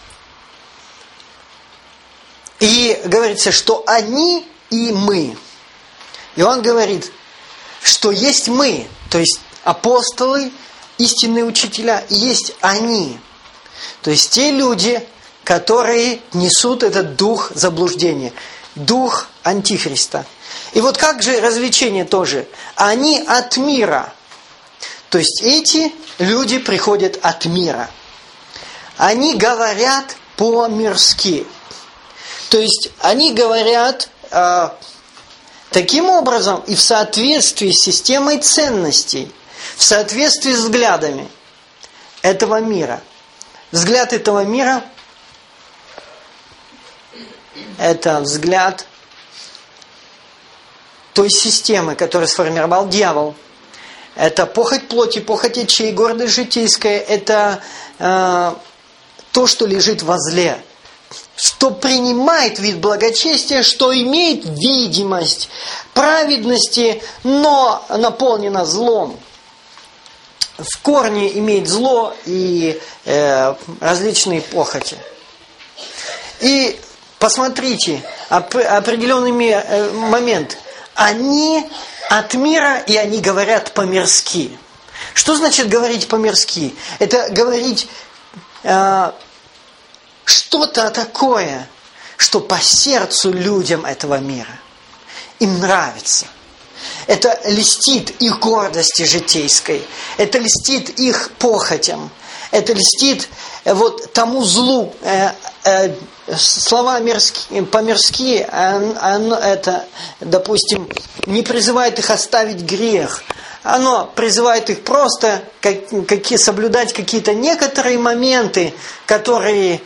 И говорится, что они и мы. И он говорит, что есть мы, то есть апостолы, истинные учителя, и есть они. То есть те люди, которые несут этот дух заблуждения, дух антихриста. И вот как же развлечение тоже? Они от мира. То есть эти люди приходят от мира. Они говорят по-мирски. То есть они говорят таким образом и в соответствии с системой ценностей, в соответствии с взглядами этого мира. Взгляд этого мира – это взгляд той системы, которую сформировал дьявол. Это похоть плоти, похоть очей, гордость житейская. Это то, что лежит возле. Что принимает вид благочестия, что имеет видимость праведности, но наполнено злом. В корне имеет зло и различные похоти. И посмотрите, определенный момент. Они от мира, и они говорят по-мирски. Что значит говорить по-мирски? Это говорить что-то такое, что по сердцу людям этого мира. Им нравится. Это льстит их гордости житейской. Это льстит их похотям. Это льстит вот тому злу. Слова по-мирски, это, допустим, не призывает их оставить грех. Оно призывает их просто соблюдать какие-то некоторые моменты, которые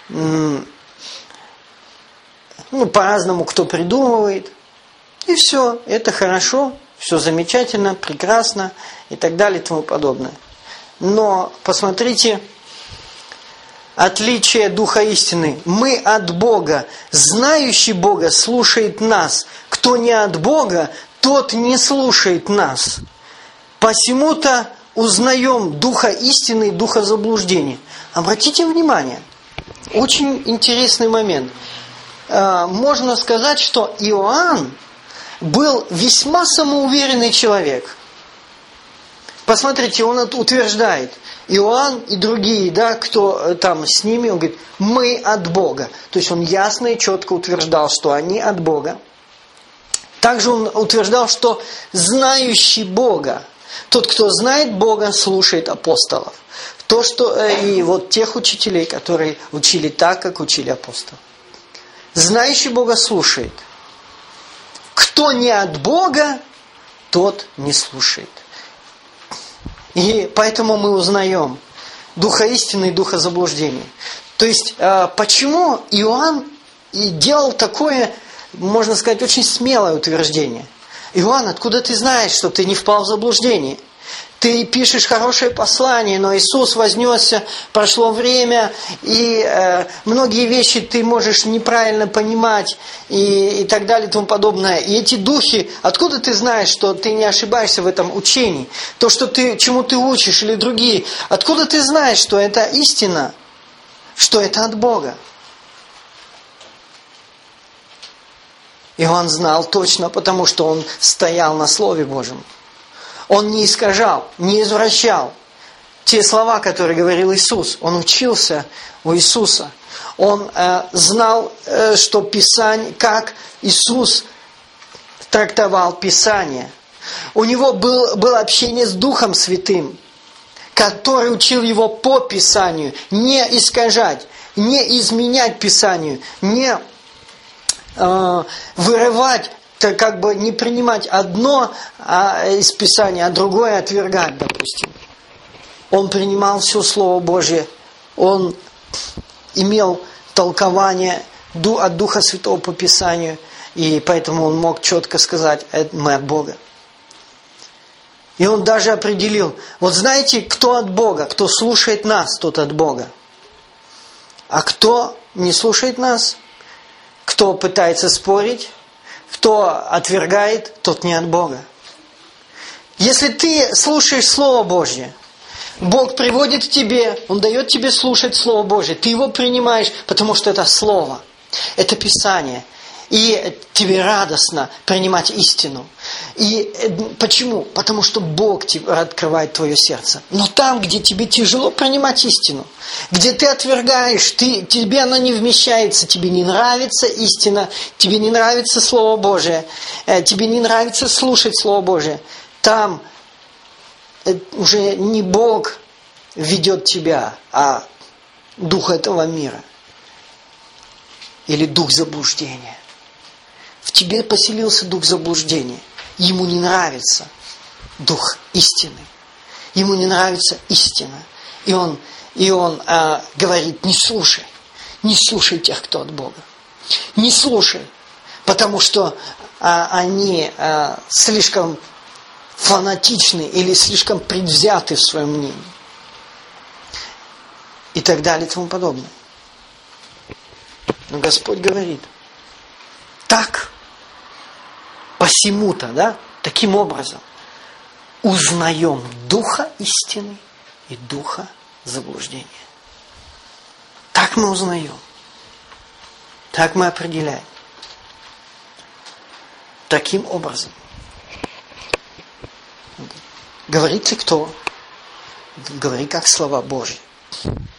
по-разному кто придумывает. И все, это хорошо, все замечательно, прекрасно и так далее и тому подобное. Но посмотрите, отличие Духа истины. Мы от Бога. Знающий Бога слушает нас. Кто не от Бога, тот не слушает нас. Посему-то узнаем Духа истины и Духа заблуждения. Обратите внимание, очень интересный момент. Можно сказать, что Иоанн был весьма самоуверенный человек. Посмотрите, он утверждает, Иоанн и другие, кто там с ними, он говорит, мы от Бога. То есть он ясно и четко утверждал, что они от Бога. Также он утверждал, что знающий Бога, тот, кто знает Бога, слушает апостолов. То, что и вот тех учителей, которые учили так, как учили апостолы. Знающий Бога слушает. Кто не от Бога, тот не слушает. И поэтому мы узнаем Духа истины и Духа заблуждения. То есть, почему Иоанн делал такое, можно сказать, очень смелое утверждение? Иоанн, откуда ты знаешь, что ты не впал в заблуждение? Ты пишешь хорошее послание, но Иисус вознесся, прошло время, и многие вещи ты можешь неправильно понимать, и так далее и тому подобное. И эти духи, откуда ты знаешь, что ты не ошибаешься в этом учении? То, чему ты учишь, или другие, откуда ты знаешь, что это истина, что это от Бога? Иоанн знал точно, потому что он стоял на Слове Божьем. Он не искажал, не извращал те слова, которые говорил Иисус. Он учился у Иисуса. Он знал, что Писание, как Иисус трактовал Писание. У него было общение с Духом Святым, который учил его по Писанию, не искажать, не изменять Писанию, не вырывать, как бы не принимать одно из Писания, а другое отвергать, допустим. Он принимал все Слово Божье, он имел толкование от Духа Святого по Писанию, и поэтому он мог четко сказать: это мы от Бога. И он даже определил, вот знаете, кто от Бога, кто слушает нас, тот от Бога. А кто не слушает нас, кто пытается спорить, кто отвергает, тот не от Бога. Если ты слушаешь Слово Божье, Бог приводит к тебе, Он дает тебе слушать Слово Божье, ты его принимаешь, потому что это Слово, это Писание. И тебе радостно принимать истину. И почему? Потому что Бог тебе открывает твое сердце. Но там, где тебе тяжело принимать истину, где ты отвергаешь, тебе она не вмещается, тебе не нравится истина, тебе не нравится Слово Божие, тебе не нравится слушать Слово Божие, там уже не Бог ведет тебя, а дух этого мира. Или дух заблуждения. В тебе поселился дух заблуждения. Ему не нравится дух истины. Ему не нравится истина. И он говорит: не слушай тех, кто от Бога. Не слушай, потому что они слишком фанатичны или слишком предвзяты в своем мнении. И так далее и тому подобное. Но Господь говорит: так, посему-то, да, таким образом узнаем духа истины и духа заблуждения. Так мы узнаем. Так мы определяем. Таким образом. Говорит ли кто? Говори как слова Божьи.